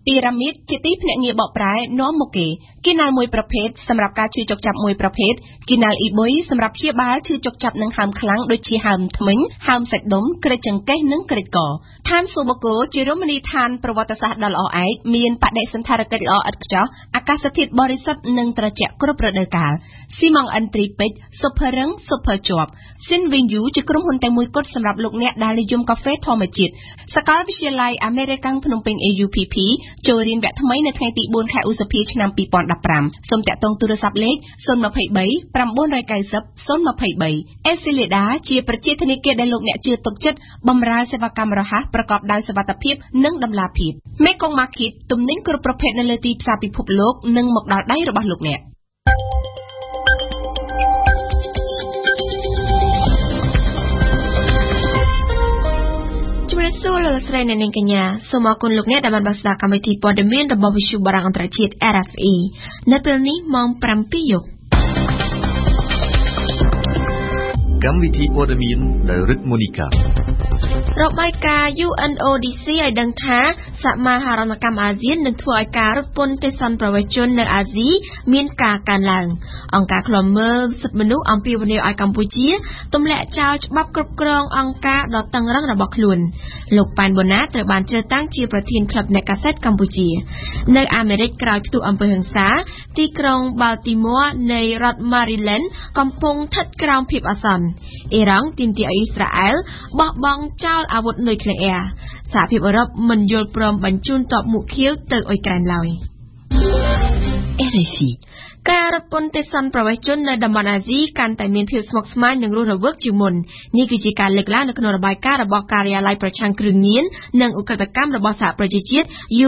ពីរ៉ាមីតជាទីភ្នាក់ងារបកប្រែនាំមកគេណាល់មួយប្រភេទសម្រាប់ការឈឺចុកចាប់មួយប្រភេទគេណាល់អ៊ីបុយសម្រាប់ព្យាបាលឈឺចុកចាប់និងហើមខ្លាំងដូចជាហើមធ្មេញហើមសាច់ដុំក្រិចចង្កេះនិងក្រិចកឋានសូបកូជារមណីយដ្ឋានប្រវត្តិសាស្ត្រដ៏ល្អឯកមានបដិសណ្ឋារកិច្ចល្អឥតខ្ចោះអាកាសធាតុបរិសុទ្ធនិងត្រជាក់គ្រប់រដូវកាលស៊ីម៉ង់អិនទ្រីពេជ្រស៊ុបភើរឹងស៊ុបភើជាប់ស៊ីនវីងយូជាក្រុមហ៊ុនតែមួយគត់សម្រាប់លោកអ្នកដែលនិយមកាហ្វេធម្មជាតិសាកលវិទ្យាល័យអាមេរិកាំងភ្នំពេញ AUPP ចូលរៀនវគ្គថ្មីនៅថ្ងៃទី4ខែឧសភាឆ្នាំ2015សូមតាក់ទងទូរស័ព្ទលេខ023 990 023 អេស៊ីលីដាជាប្រជាធនាគារដែលលោកអ្នកជឿទុកចិត្តបម្រើសេវាកម្មរហ័សប្រកបដោយសុវត្ថិភាពនិងតម្លាភាពមេកុងម៉ាឃីតទំនិញគ្រប់ប្រភេទនៅលើទីផ្សារពិភពលោកនិងមកដល់ដៃរបស់លោកអ្នកសួរលោកស្រីអ្នកនាងកញ្ញាសូមអរគុណលោកអ្នកដែលបានស្ដាប់កម្មវិធីព័ត៌មានរបស់វិទ្យុបារាំងអន្តរជាតិ RFE នៅពេលនេះម៉ោង 7 យប់កម្មវិធីព័ត៌មានដោយរិទ្ធមូនីការបាយការណ៍ UNODC ឲ្យដឹងថាសមាហរណកម្មអាស៊ាននឹងធ្វើឲ្យការរត់ពន្ធទេសន្តប្រវេសន៍ជននៅអាស៊ីមានការកើនឡើងអង្គការឃ្លាំមើលសិទ្ធិមនុស្សអំពាវនាវឲ្យកម្ពុជាទម្លាក់ចោលច្បាប់គ្រប់គ្រងអង្គការដ៏តឹងរ៉ឹងរបស់ខ្លួនលោកប៉ែនបូណាត្រូវបានជ្រើសតាំងជាប្រធានក្លឹបអ្នកកាសែតកម្ពុជានៅអាមេរិកក្រោយផ្ទុះអំពើហិង្សាទីក្រុង Baltimore នៃរដ្ឋ Maryland កំពុងស្ថិតក្រោមភាពអាសន្នអ៊ីរ៉ង់ទាមទារឲ្យអ៊ីស្រាអែលបោះបង់ចោលអាវុធនុយក្លេអ៊ែរសហភាពអឺរ៉ុបមិនយល់ព្រមបញ្ជូនទ័ពមុខខៀវទៅអ៊ុយក្រែនឡើយ RFI ការរត់ពន្ធទេសន្តប្រវេសន៍ជននៅតំបន់អាស៊ីកាន់តែមានភាពស្មុគស្មាញនិងរស់រវើកជាងមុននេះគឺជាការលើកឡើងនៅក្នុងរបាយការណ៍របស់ការិយាល័យប្រឆាំងគ្រឿងញៀននិងឧក្រិដ្ឋកម្មរបស់សហប្រជាជាតិ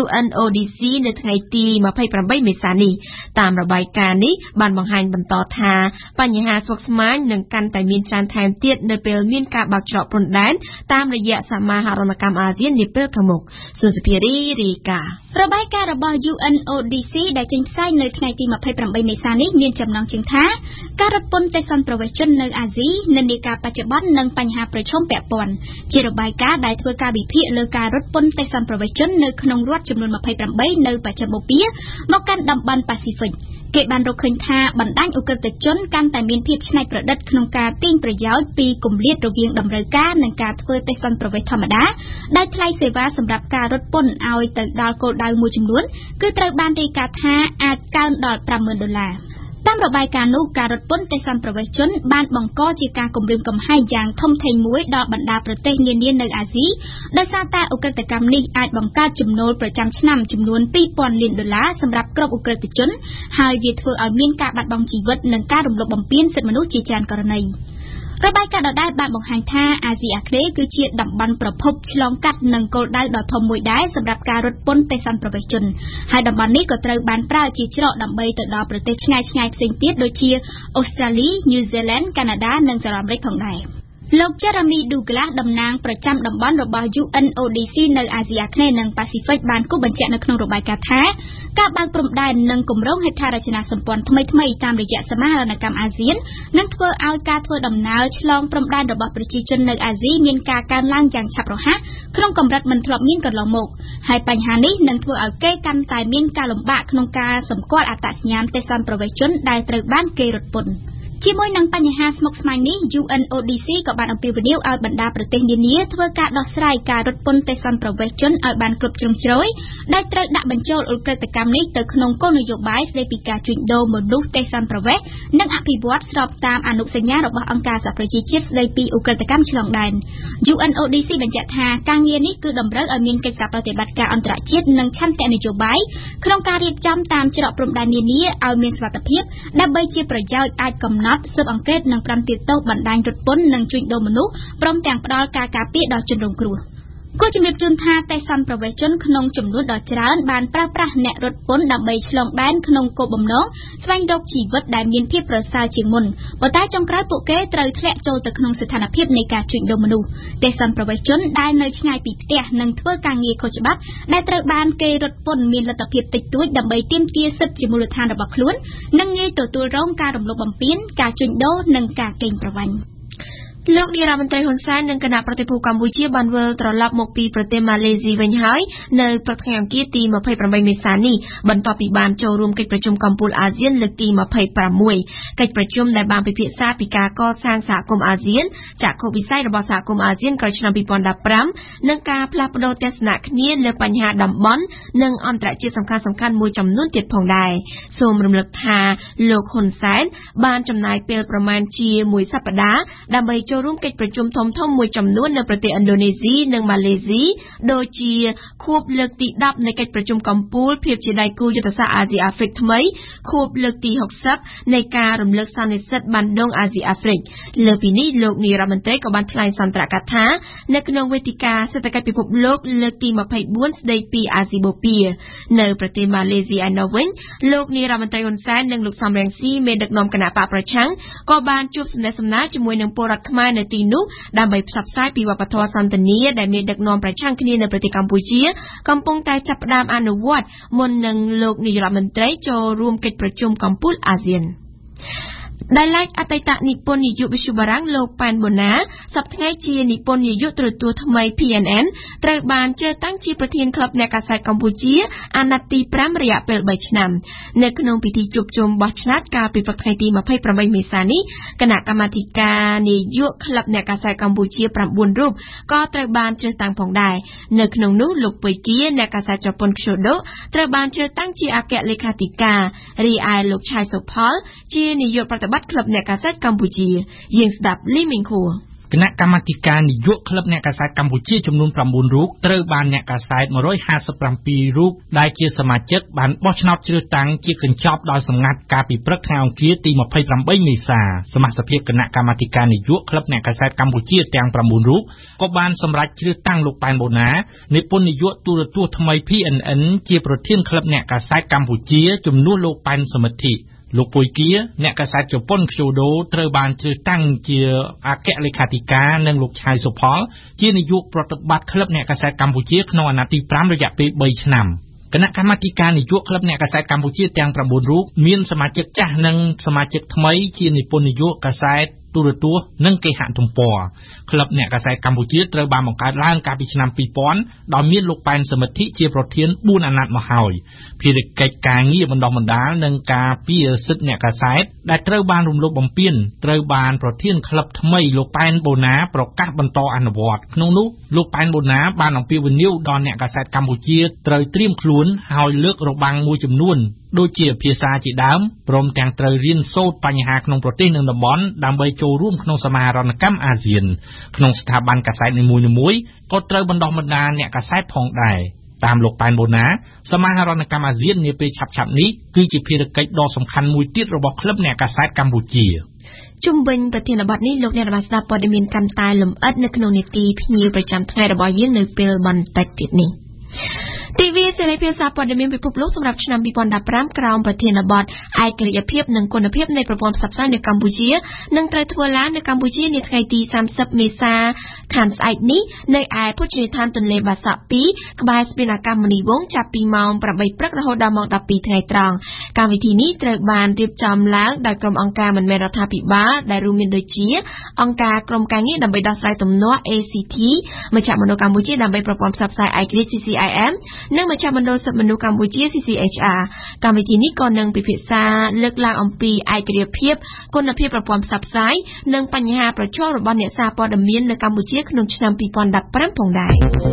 UNODC នៅថ្ងៃទី28មេសានេះតាមរបាយការណ៍នេះបានបង្ហាញបន្តថាបញ្ហាស្មុគស្មាញនឹងកាន់តែមានច្រើនថែមទៀតនៅពេលមានការបើកច្រកព្រំដែនតាមរយៈសមាហរណកម្មអាស៊ាននាពេលខាងមុខសុនសុភារីរាយការណ៍របាយការណ៍របស់ UNODC ដែលចេញផ្សាយនៅថ្ងៃទី28មេសានេះមានចំណងជើងថាការរត់ពន្ធទេសន្តប្រវេសន៍ជននៅអាស៊ីនិន្នាការបច្ចុប្បន្ននិងបញ្ហាប្រឈមពាក់ព័ន្ធជារបាយការណ៍ដែលធ្វើការវិភាគលើការរត់ពន្ធទេសន្តប្រវេសន៍ជននៅក្នុងរដ្ឋចំនួន28នៅបច្ចិមបូព៌ាមកកាន់តំបន់ប៉ាស៊ីហ្វិកគេបានរកឃើញថាបណ្ដាញឧក្រិដ្ឋជនកាន់តែមានភាពច្នៃប្រឌិតក្នុងការទាញប្រយោជន៍ពីគម្លាតរវាងតម្រូវការនិងការធ្វើទេសន្តប្រវេសន៍ធម្មតាដោយថ្លៃសេវាសម្រាប់ការរត់ពន្ធឲ្យទៅដល់គោលដៅមួយចំនួនគឺត្រូវបានរាយការណ៍ថាអាចកើនដល់$50,000តាមរបាយការណ៍នោះការរត់ពន្ធទេសន្តប្រវេសន៍ជនបានបង្កជាការគំរាមកំហែងយ៉ាងធំធេងមួយដល់បណ្ដាប្រទេសនានានៅអាស៊ីដោយសារតែឧក្រិដ្ឋកម្មនេះអាចបង្កើតចំណូលប្រចាំឆ្នាំចំនួន$2,000 លានសម្រាប់ក្រុមឧក្រិដ្ឋជនហើយវាធ្វើឲ្យមានការបាត់បង់ជីវិតនិងការរំលោភបំពានសិទ្ធិមនុស្សជាច្រើនករណីរបាយការណ៍ដដែលបានបង្ហាញថាអាស៊ីអាគ្នេយ៍គឺជាតំបន់ប្រភពឆ្លងកាត់នឹងគោលដៅដ៏ធំមួយដែរសម្រាប់ការរត់ពន្ធទេសន្តប្រវេសន៍ជនហើយតំបន់នេះក៏ត្រូវបានប្រើជាច្រកដើម្បីទៅដល់ប្រទេសឆ្ងាយៗផ្សេងទៀតដូចជាអូស្ត្រាលី ញូហ្សេឡង់ កាណាដានិងសហរដ្ឋអាមេរិកផងដែរលោក Jeremy Douglas តំណាងប្រចាំតំបន់របស់ UNODC នៅអាស៊ីអាគ្នេយ៍និងប៉ាស៊ីហ្វិកបានគូបញ្ជាក់នៅក្នុងរបាយការណ៍ថាការបើកព្រំដែននិងគម្រោងហេដ្ឋារចនាសម្ព័ន្ធថ្មីៗតាមរយៈសមាហរណកម្មអាស៊ាននឹងធ្វើឲ្យការធ្វើដំណើរឆ្លងព្រំដែនរបស់ប្រជាជននៅអាស៊ីមានការកើនឡើងយ៉ាងឆាប់រហ័សក្នុងកម្រិតមិនធ្លាប់មានកន្លងមកហើយបញ្ហានេះនឹងធ្វើឲ្យគេកាន់តែមានការលំបាកក្នុងការសម្គាល់អត្តសញ្ញាណទេសន្តប្រវេសន៍ជនដែលត្រូវបានគេរត់ពន្ធជាមួយនឹងបញ្ហាស្មុគស្មាញនេះ UNODC ក៏បានអំពាវនាវឲ្យបណ្ដាប្រទេសនានាធ្វើការដោះស្រាយការរត់ពន្ធទេសន្តប្រវេសន៍ជនឲ្យបានគ្រប់ជ្រុងជ្រោយដែលត្រូវដាក់បញ្ចូលឧក្រិដ្ឋកម្មនេះទៅក្នុងគោលនយោបាយស្ដីពីការជួញដូរមនុស្សទេសន្តប្រវេសន៍និងអភិវឌ្ឍស្របតាមអនុសញ្ញារបស់អង្គការសហប្រជាជាតិស្ដីពីឧក្រិដ្ឋកម្មឆ្លងដែន UNODC បញ្ជាក់ថាការងារនេះគឺតម្រូវឲ្យមានកិច្ចសហប្រតិបត្តិការអន្តរជាតិនិងឆន្ទៈនយោបាយក្នុងការរៀបចំតាមច្រកព្រំដែននានាឲ្យមានសុវត្ថិភាពដើម្បីជាប្រយោជន៍អាចកំណត់ស៊ើបអង្កេតនិងផ្តន្ទាទោសបណ្ដាញរត់ពន្ធនិងជួញដូរមនុស្សព្រមទាំងផ្តល់ការការពារដល់ជនរងគ្រោះគួរជំរាបជូនថាទេសន្តប្រវេសន៍ជនក្នុងចំនួនដ៏ច្រើនបានប្រើប្រាស់អ្នករត់ពន្ធដើម្បីឆ្លងដែនក្នុងគោលបំណងស្វែងរកជីវិតដែលមានភាពប្រសើរជាងមុនប៉ុន្តែចុងក្រោយពួកគេត្រូវធ្លាក់ចូលទៅក្នុងស្ថានភាពនៃការជួញដូរមនុស្សទេសន្តប្រវេសន៍ជនដែលនៅឆ្ងាយពីផ្ទះនិងធ្វើការងារខុសច្បាប់ដែលត្រូវបានគេរត់ពន្ធមានលទ្ធភាពតិចតួចដើម្បីទាមទារសិទ្ធិជាមូលដ្ឋានរបស់ខ្លួននិងងាយទទួលរងការរំលោភបំពានការជួញដូរនិងការកេងប្រវ័ញ្ចលោកនាយរដ្ឋមន្ត្រីហ៊ុនសែននិងគណៈប្រតិភូកម្ពុជាបានវិលត្រឡប់មកពីប្រទេសម៉ាឡេស៊ីវិញហើយនៅព្រឹកថ្ងៃអង្គារទី28មេសានេះបន្ទាប់ពីបានចូលរួមកិច្ចប្រជុំកំពូលអាស៊ានលើកទី26កិច្ចប្រជុំដែលបានពិភាក្សាពីការកសាងសហគមន៍អាស៊ានចក្ខុវិស័យរបស់សហគមន៍អាស៊ានក្រោយឆ្នាំ2015និងការផ្លាស់ប្តូរទស្សនៈគ្នាលើបញ្ហាតំបន់និងអន្តរជាតិសំខាន់ៗមួយចំនួនទៀតផងដែរសូមរំលឹកថាលោកហ៊ុនសែនបានចំណាយពេលប្រមាណជាមួយសប្តាហ៍ដើម្បីចូលរួមកិច្ចប្រជុំធំៗមួយចំនួននៅប្រទេសឥណ្ឌូនេស៊ីនិងម៉ាឡេស៊ីដូចជាខួបលើកទី10នៃកិច្ចប្រជុំកំពូលភាពជាដៃគូយុទ្ធសាស្ត្រអាស៊ីអាហ្វ្រិកថ្មីខួបលើកទី60នៃការរំលឹកសន្និសីទបណ្ដុងអាស៊ីអាហ្វ្រិកលើពីនេះលោកនាយរដ្ឋមន្ត្រីក៏បានថ្លែងសន្ទរកថានៅក្នុងវេទិកាសេដ្ឋកិច្ចពិភពលោកលើកទី24ស្ដីពីអាស៊ីបូព៌ានៅប្រទេសម៉ាឡេស៊ីឯណោះវិញលោកនាយរដ្ឋមន្ត្រីហ៊ុនសែននិងលោកសំរងស៊ីមេដឹកនាំគណៈបកប្រឆាំងក៏បានជួបសំណេះសំណាលជាមួយនឹងពលរដ្ឋខ្មែរនៅទីនោះដើម្បីផ្សព្វផ្សាយពីវប្បធម៌សន្តិនិកដែលមានដឹកនាំប្រឆាំងគ្នានៅប្រទេសកម្ពុជាកំពុងតែចាប់ផ្ដើមអនុវត្តមុននឹងលោកនាយរដ្ឋមន្ត្រីចូលរួមកិច្ចប្រជុំកំពូលអាស៊ានដែលឡែកអតីតនិពន្ធនាយកវិទ្យុបារាំងលោកប៉ែនបូណាសប្តាហ៍ថ្ងៃជានិពន្ធនាយកទូរទស្សន៍ថ្មី PNN ត្រូវបានជ្រើសតាំងជាប្រធានក្លឹបអ្នកកាសែតកម្ពុជាអាណត្តិទី5រយៈពេល3ឆ្នាំនៅក្នុងពិធីជួបជុំបោះឆ្នោតកាលពីព្រឹកថ្ងៃទី28មេសានេះគណៈកម្មាធិការនាយកក្លឹបអ្នកកាសែតកម្ពុជា9រូបក៏ត្រូវបានជ្រើសតាំងផងដែរនៅក្នុងនោះលោកពុយគាអ្នកកាសែតជប៉ុនខ្ជូដូត្រូវបានជ្រើសតាំងជាអគ្គលេខាធិការរីឯលោកឆៃសុផលជានាយកប្រតិបត្តិក្លឹបអ្នកកាសែតកម្ពុជាយើងស្ដាប់លីមីងខួរគណៈកម្មាធិការនាយកក្លឹបអ្នកកាសែតកម្ពុជាចំនួន9រូបត្រូវបានអ្នកកាសែត157រូបដែលជាសមាជិកបានបោះឆ្នោតជ្រើសតាំងជាកញ្ចប់ដោយសម្ងាត់កាលពីព្រឹកថ្ងៃអង្គារទី28មេសាសមាជិកគណៈកម្មាធិការនាយកក្លឹបអ្នកកាសែតកម្ពុជាទាំង9រូបក៏បានសម្រេចជ្រើសតាំងលោកប៉ែនបូណានិពន្ធនាយកទូរទស្សន៍ថ្មី PNN ជាប្រធានក្លឹបអ្នកកាសែតកម្ពុជាជំនួសលោកប៉ែនសមិទ្ធិលោកពុយគាអ្នកកាសែតជប៉ុនខ្ជូដូត្រូវបានជ្រើសតាំងជាអគ្គលេខាធិការនិងលោកឆៃសុផលជានាយកប្រតិបត្តិក្លឹបអ្នកកាសែតកម្ពុជាក្នុងអាណត្តិទី5រយៈពេល3ឆ្នាំគណៈកម្មាធិការនាយកក្លឹបអ្នកកាសែតកម្ពុជាទាំង9រូបមានសមាជិកចាស់និងសមាជិកថ្មីជានិពន្ធនាយកកាសែតទូរទស្សន៍និងគេហទំព័រក្លឹបអ្នកកាសែតកម្ពុជាត្រូវបានបង្កើតឡើងកាលពីឆ្នាំ2000ដោយមានលោកប៉ែនសមិទ្ធិជាប្រធាន4អាណត្តិមកហើយភារកិច្ចការងារបណ្ដុះបណ្ដាលនិងការពារសិទ្ធិអ្នកកាសែតដែលត្រូវបានរំលោភបំពានត្រូវបានប្រធានក្លឹបថ្មីលោកប៉ែនបូណាប្រកាសបន្តអនុវត្តក្នុងនោះលោកប៉ែនបូណាបានអំពាវនាវដល់អ្នកកាសែតកម្ពុជាត្រូវត្រៀមខ្លួនហើយលើករបាំងមួយចំនួនដូចជាភាសាជាដើមព្រមទាំងត្រូវរៀនសូត្របញ្ហាក្នុងប្រទេសនិងតំបន់ដើម្បីចូលរួមក្នុងសមាហរណកម្មអាស៊ានក្នុងស្ថាប័នកាសែតនីមួយៗក៏ត្រូវបណ្ដុះបណ្ដាលអ្នកកាសែតផងដែរតាមលោកប៉ែនបូណាសមាហរណកម្មអាស៊ាននាពេលឆាប់ៗនេះគឺជាភារកិច្ចដ៏សំខាន់មួយទៀតរបស់ក្លឹបអ្នកកាសែតកម្ពុជាជុំវិញប្រធានបទនេះលោកអ្នកបានស្ដាប់ព័ត៌មានកាន់តែលម្អិតនៅក្នុងនីតិភ្ញាវប្រចាំថ្ងៃរបស់យើងនៅពេលបន្តិចទៀតនេះទិវាសេរីភាពសារព័ត៌មានពិភពលោកសម្រាប់ឆ្នាំ2015ក្រោមប្រធានបទឯករាជ្យភាពនិងគុណភាពនៃប្រព័ន្ធផ្សព្វផ្សាយនៅកម្ពុជានឹងត្រូវធ្វើឡើងនៅកម្ពុជានាថ្ងៃទី30មេសាខាងស្អែកនេះនៅឯភោជនីយដ្ឋានទន្លេបាសាក់2ក្បែរស្ពានអាកាសមនីវង្សចាប់ពីម៉ោង8ព្រឹករហូតដល់ម៉ោង12ថ្ងៃត្រង់កម្មវិធីនេះត្រូវបានរៀបចំឡើងដោយក្រុមអង្គការមិនមែនរដ្ឋាភិបាលដែលរួមមានដូចជាអង្គការក្រុមការងារដើម្បីដោះស្រាយទំនាស់ ACT មជ្ឈមណ្ឌលកម្ពុជាដើម្បីប្រព័ន្ធផ្សព្វផ្សាយឯករាជ្យ CCIM និងមជ្ឈមណ្ឌលសិទ្ធិមនុស្សកម្ពុជា CCHR កម្មវិធីនេះក៏នឹងពិភាក្សាលើកឡើងអំពីឯករាជ្យភាពគុណភាពប្រព័ន្ធផ្សព្វផ្សាយនិងបញ្ហាប្រឈមរបស់អ្នកសារព័ត៌មាននៅកម្ពុជាក្នុងឆ្នាំ2015ផងដែរ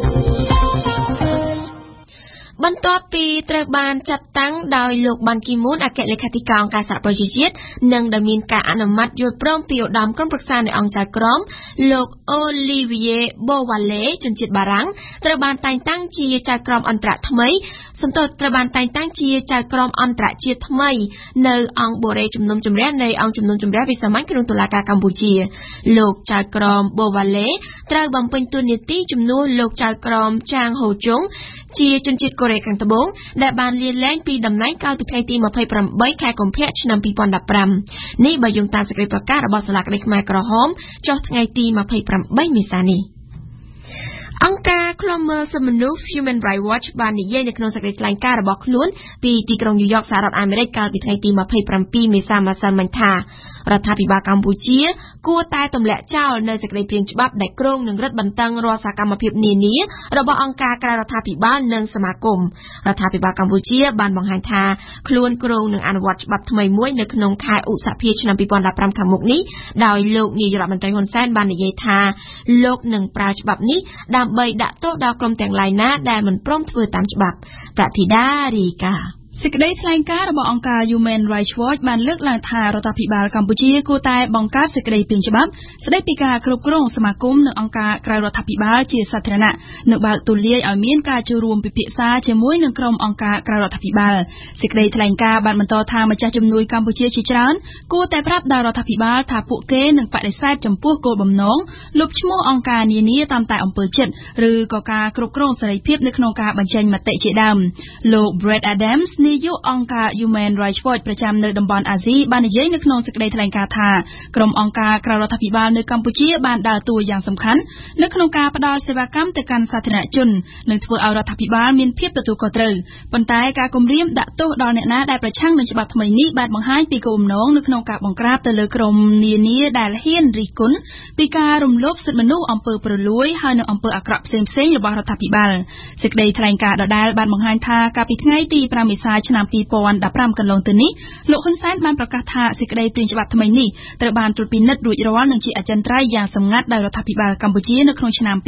បន្ទាប់ពីត្រូវបានចាត់តាំងដោយលោកបានគីមូនអគ្គលេខាធិការអង្គការសហប្រជាជាតិនិងដែលមានការអនុម័តយល់ព្រមពីឧត្តមក្រុមប្រឹក្សានៃអង្គចៅក្រមលោកអូលីវីយេបូវ៉ាឡេជនជាតិបារាំងត្រូវបានតែងតាំងជាចៅក្រមអន្តរត្រូវបានតែងតាំងជាចៅក្រមអន្តរជាតិថ្មីនៅអង្គបូរេជំនុំជម្រះនៃអង្គជំនុំជម្រះវិសាមញ្ញក្នុងតុលាការកម្ពុជាលោកចៅក្រមបូវ៉ាឡេត្រូវបំពេញតួនាទីជំនួសលោកចៅក្រមចាងហូជុងជាជនជាតិកូរ៉េខាងត្បូងដែលបានលាលែងពីតំណែងកាលពីថ្ងៃទី28ខែកុម្ភៈឆ្នាំ2015នេះបើយោងតាមសេចក្តីប្រកាសរបស់សាលាក្តីខ្មែរក្រហមចុះថ្ងៃទី28មេសានេះអង្គការឃ្លាំមើលសិទ្ធិមនុស្ស Human Rights Watch បាននិយាយនៅក្នុងសេចក្តីថ្លែងការណ៍របស់ខ្លួនពីទីក្រុងញូវយ៉កសហរដ្ឋអាមេរិកកាលពីថ្ងៃទី27មេសាម្សិលមិញថារដ្ឋាភិបាលកម្ពុជាគួរតែទម្លាក់ចោលនៅសេចក្តីព្រាងច្បាប់ដែលគ្រោងនឹងរឹតបន្តឹងរាល់សកម្មភាពនានារបស់អង្គការក្រៅរដ្ឋាភិបាលនិងសមាគមរដ្ឋាភិបាលកម្ពុជាបានបង្ហាញថាខ្លួនគ្រោងនឹងអនុវត្តច្បាប់ថ្មីមួយនៅក្នុងខែឧសភាឆ្នាំ2015ខាងមុខនេះដោយលោកនាយករដ្ឋមន្ត្រីហ៊ុនសែនបាននិយាយថាលោកនឹងប្រើច្បាប់នេះដើម្បីដាក់ទោសដល់ក្រុមទាំងឡាយណាដែលមិនព្រមធ្វើតាមច្បាប់ប្រតិដារីកាសេចក្តីថ្លែងការណ៍របស់អង្គការ Human Rights Watch បានលើកឡើងថារដ្ឋាភិបាលកម្ពុជាគួរតែបង្កើតសេចក្តីព្រាងច្បាប់ស្តីពីការគ្រប់គ្រងសមាគមនិងអង្គការក្រៅរដ្ឋាភិបាលជាសាធារណៈនិងបើកទូលាយឲ្យមានការចូលរួមពិភាក្សាជាមួយនឹងក្រុមអង្គការក្រៅរដ្ឋាភិបាលសេចក្តីថ្លែងការណ៍បានបន្តថាម្ចាស់ជំនួយកម្ពុជាជាច្រើនគួរតែប្រាប់ដល់រដ្ឋាភិបាលថាពួកគេនឹងបដិសេធចំពោះគោលបំណងលុបឈ្មោះអង្គការនានាតាមតែអំពើចិត្តឬក៏ការគ្រប់គ្រងសេរីភាពនៅក្នុងការបញ្ចេញមតិជាដើមលោក Brett Adamsនាយកអង្គការ Human Rights Watch ប្រចាំនៅតំបន់អាស៊ីបាននិយាយនៅក្នុងសេចក្តីថ្លែងការណ៍ថាក្រុមអង្គការក្រៅរដ្ឋាភិបាលនៅកម្ពុជាបានដើរតួយ៉ាងសំខាន់នៅក្នុងការផ្តល់សេវាកម្មទៅកាន់សាធារណជននិងធ្វើឲ្យរដ្ឋាភិបាលមានភាពទទួលខុសត្រូវប៉ុន្តែការគំរាមដាក់ទោសដល់អ្នកណាដែលប្រឆាំងនឹងច្បាប់ថ្មីនេះបានបង្ហាញពីគោលបំណងនៅក្នុងការបង្ក្រាបទៅលើក្រុមនានាដែលហ៊ានរិះគន់ពីការរំលោភសិទ្ធិមនុស្សអំពើព្រលួយហើយនិងអំពើអាក្រក់ផ្សេងៗរបស់រដ្ឋាភិបាលសេចក្តីថ្លែងការណ៍ដដែលបានបង្ហាញថាកាលពីថ្ងៃទី5មេសាឆ្នាំ2015កន្លងទៅនេះលោកហ៊ុនសែនបានប្រកាសថាសេចក្តីព្រាងច្បាប់ថ្មីនេះត្រូវបានត្រួតពិនិត្យរួចរាល់និងជាអចិន្ត្រៃយ៍យ៉ាងសម្ងាត់ដោយរដ្ឋាភិបាលកម្ពុជានៅក្នុងឆ្នាំ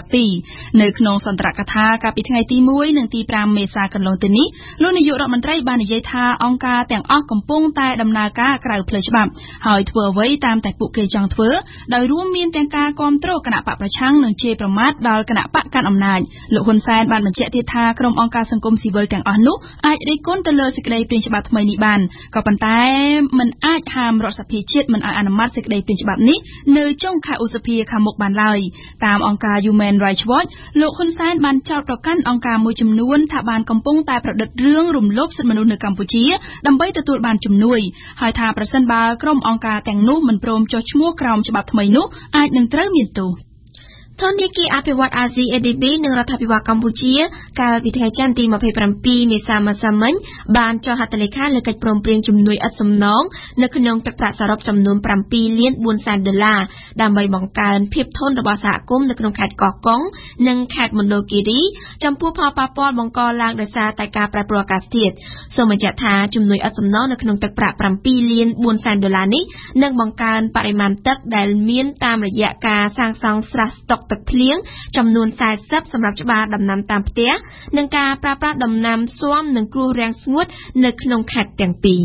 2012នៅក្នុងសន្ទរកថាកាលពីថ្ងៃទី1និងទី5មេសាកន្លងទៅនេះលោកនាយករដ្ឋមន្ត្រីបាននិយាយថាអង្គការទាំងអស់កំពុងតែដំណើរការក្រៅផ្លូវច្បាប់ហើយធ្វើអ្វីតាមតែពួកគេចង់ធ្វើដោយរួមមានទាំងការគ្រប់គ្រងគណៈបកប្រឆាំងនិងជេរប្រមាថដល់គណៈបកកាន់អំណាចលោកហ៊ុនសែនបានបញ្ជាក់ទៀតថាក្រុមអង្គការសង្គមស៊ីវិលទាំងអស់នោះអាចរិះគន់ទៅលើសេចក្តីព្រាងច្បាប់ថ្មីនេះបានក៏ប៉ុន្តែมันអាចហាមរដ្ឋសភាជាតិមិនឲ្យអនុម័តសេចក្តីព្រាងច្បាប់នេះនៅចុងខែឧសភាខាងមុខបានឡើយតាមអង្គការ Human Rights Watch លោកហ៊ុនសែនបានចោទប្រកាន់អង្គការមួយចំនួនថាបានកំពុងតែប្រឌិតរឿងរំលោភសិទ្ធិមនុស្សនៅកម្ពុជាដើម្បីទទួលបានជំនួយហើយថាប្រសិនបើក្រុមអង្គការទាំងនោះមិនព្រមចុះឈ្មោះក្រោមច្បាប់ថ្មីនោះអាចនឹងត្រូវមានទោសធនធានគីអភិវឌ្ឍន៍អាស៊ី ADB និងរដ្ឋាភិបាលកម្ពុជាកាលពីថ្ងៃច័ន្ទទី27មេសាម្សិលមិញបានចុះហត្ថលេខាលើកិច្ចព្រមព្រៀងជំនួយឥតសំណងនៅក្នុងទឹកប្រាក់សរុបចំនួន$7.4 លានដើម្បីបង្កើនភាពធន់របស់សហគមន៍នៅក្នុងខេត្តកោះកុងនិងខេត្តមណ្ឌលគិរីចំពោះផលប៉ះពាល់បង្កឡើងដោយសារតែការប្រែប្រួលអាកាសធាតុសូមបញ្ជាក់ថាជំនួយឥតសំណងនៅក្នុងទឹកប្រាក់$7.4 លាននេះនឹងបង្កើនបរិមាណទឹកដែលមានតាមរយៈការសាងសង់ស្រះស្តុកទឹកភ្លៀងចំនួន40សម្រាប់ច្បារដំណាំតាមផ្ទះនិងការប្រើប្រាស់ដំណាំស៊ាំនិងគ្រោះរាំងស្ងួតនៅក្នុងខេត្តទាំងពីរ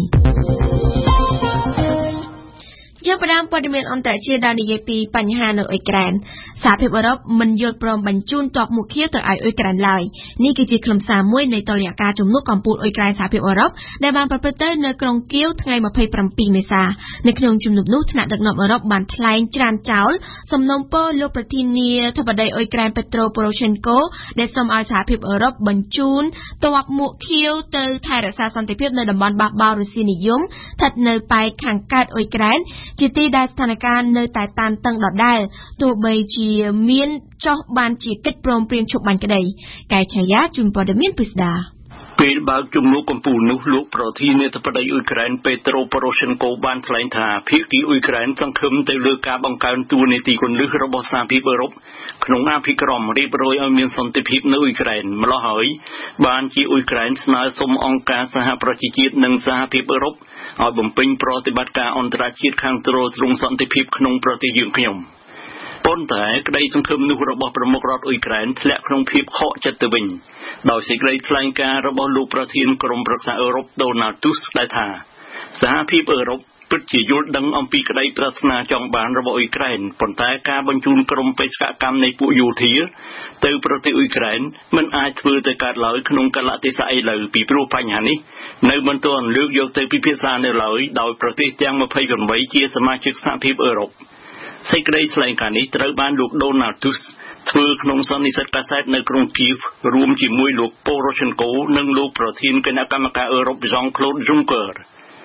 យើងផ្ដើមព័ត៌មានអន្តរជាតិដែលនិយាយពីបញ្ហានៅអ៊ុយក្រែនសហភាពអឺរ៉ុបមិនយល់ព្រមបញ្ជូនទ័ពមុខឃាវទៅឲ្យអ៊ុយក្រែនឡើយនេះគឺជាខ្លឹមសារមួយនៃតុល្យការជំនួបកម្ពុជាអ៊ុយក្រែនសហភាពអឺរ៉ុបដែលបានប្រព្រឹត្តទៅនៅក្រុងគៀវថ្ងៃ27មេសានៅក្នុងជំនួបនោះថ្នាក់ដឹកនាំអឺរ៉ុបបានថ្លែងច្រានចោលសំណូមពរលោកប្រធានាធិបតីអ៊ុយក្រែនពេត្រូប៉ូរ៉ូឆេនកូដែលសូមឲ្យសហភាពអឺរ៉ុបបញ្ជូនទ័ពមុខឃាវទៅថែរក្សាសន្តិភាពនៅតំបន់បះបោររុស្ស៊ីនិយមស្ថិតនៅប៉ែកខាងកើតអ៊ុយក្រែនជាទីដែលស្ថានភាពនៅតែតានតឹងដដែលទោះបីជាមានចោះបានជាកិច្ចព្រមព្រៀងឈប់បាញ់ក្តីកែឆាយាជូនព័ត៌មានពិស្ដាពេលបើកជំនួបកម្ពុជានោះលោកប្រធានាធិបតីអ៊ុយក្រែនពេត្រូប៉ូរ៉ូឆេនកូបានថ្លែងថាភាគីអ៊ុយក្រែនសង្ឃឹមទៅលើការបង្កើនតួនាទីគន្លឹះរបស់សហភាពអឺរ៉ុបក្នុងអភិក្រមរៀបរយឲ្យមានសន្តិភាពនៅអ៊ុយក្រែនម្ល៉េះហើយបានជាអ៊ុយក្រែនស្នើសុំអង្គការសហប្រជាជាតិនិងសហភាពអឺរ៉ុបឲ្យបំពេញប្រតិបត្តិការអន្តរជាតិខាងទ្រទ្រង់សន្តិភាពក្នុងប្រទេសយើងខ្ញុំប៉ុន្តែក្តីសង្ឃឹមនោះរបស់ប្រមុខរដ្ឋអ៊ុយក្រែនធ្លាក់ក្នុងភាពខកចិត្តទៅវិញដោយសេចក្តីថ្លែងការណ៍របស់លោកប្រធានក្រុមប្រឹក្សាអឺរ៉ុបដូណាល់ទូសដែលថាសហភាពអឺរ៉ុបពិតជាយល់ដឹងអំពីក្តីប្រាថ្នាចង់បានរបស់អ៊ុយក្រែនប៉ុន្តែការបញ្ជូនក្រុមបេសកកម្មនៃពួកយោធាទៅប្រទេសអ៊ុយក្រែនមិនអាចធ្វើទៅកើតឡើយក្នុងកលៈទេសៈឥឡូវពីព្រោះបញ្ហានេះនៅមិនទាន់លើកយកទៅពិភាក្សានៅឡើយដោយប្រទេសទាំង28ជាសមាជិកសហភាពអឺរ៉ុបសេចក្តីថ្លែងការណ៍នេះត្រូវបានលោកដូណាល់ទូសធ្វើក្នុងសន្និសីទកាសែតនៅក្រុងគៀវរួមជាមួយលោកប៉ូរ៉ូឆេនកូនិងលោកប្រធានគណៈកម្មការអឺរ៉ុប Jean-Claude Juncker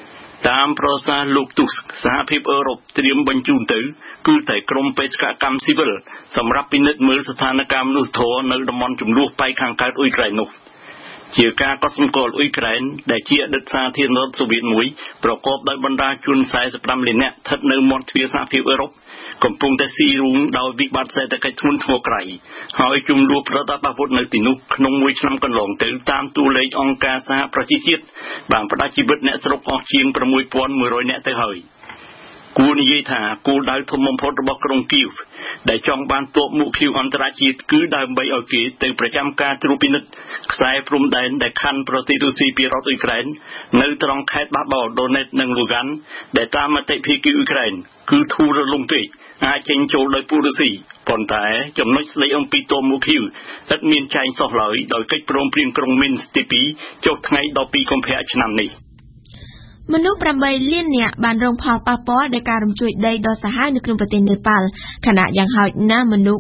តាមប្រសាសន៍លោកទុសសហភាពអឺរ៉ុបត្រៀមបញ្ជូនទៅគឺតែក្រុមបេសកកម្មស៊ីវិលសម្រាប់ពិនិត្យមើលស្ថានភាពមនុស្សធម៌នៅតំបន់ចំនួនប៉ែកខាងកើតអ៊ុយក្រែននោះជាការកត់សម្គាល់អ៊ុយក្រែនដែលជាអតីតសាធារណរដ្ឋសូវៀតមួយប្រកបដោយបណ្ដាជន45លាននាក់ស្ថិតនៅមាត់ទ្វារសហភាពអឺរ៉ុបកំពុងតែស៊ីរូងដោយវិបត្តិសេដ្ឋកិច្ចធ្ងន់ធ្ងរក្រៃហើយជំនួបប្រដាប់អាវុធនៅទីនោះក្នុងមួយឆ្នាំកន្លងទៅតាមតួលេខអង្គការសហប្រជាជាតិបានផ្ដាច់ជីវិតអ្នកស្រុកអស់ជាង 6,100 នាក់ទៅហើយគួរនិយាយថាគោលដៅធំបំផុតរបស់ក្រុងគីវដែលចង់បានទ័ពមុខឃីវអន្តរជាតិគឺដើម្បីឲ្យគេទៅប្រចាំការត្រួតពិនិត្យខ្សែព្រំដែនដែលខ័ណ្ឌប្រទេសរុស្ស៊ីពីរដ្ឋអ៊ុយក្រែននៅត្រង់ខេត្តបាបោដូណេតនិងលូហ្គានដែលតាមមតិភាគីអ៊ុយក្រែនគឺធូររលុងពេកអាចចេញចូលដោយពួករុស្ស៊ីប៉ុន្តែចំណុចស្ដីអំពីទ័ពមុខឃីវឥតមានចែងសោះឡើយដោយកិច្ចព្រមព្រៀងក្រុងមីនទី2ចុះថ្ងៃ12កុម្ភៈឆ្នាំនេះមនុស្ស8លាននាក់បានរងផលប៉ះពាល់ដោយការរំជួយដីដ៏សាហាវនៅក្នុងប្រទេសនេប៉ាល់ខណៈយ៉ាងហោចណាស់មនុស្ស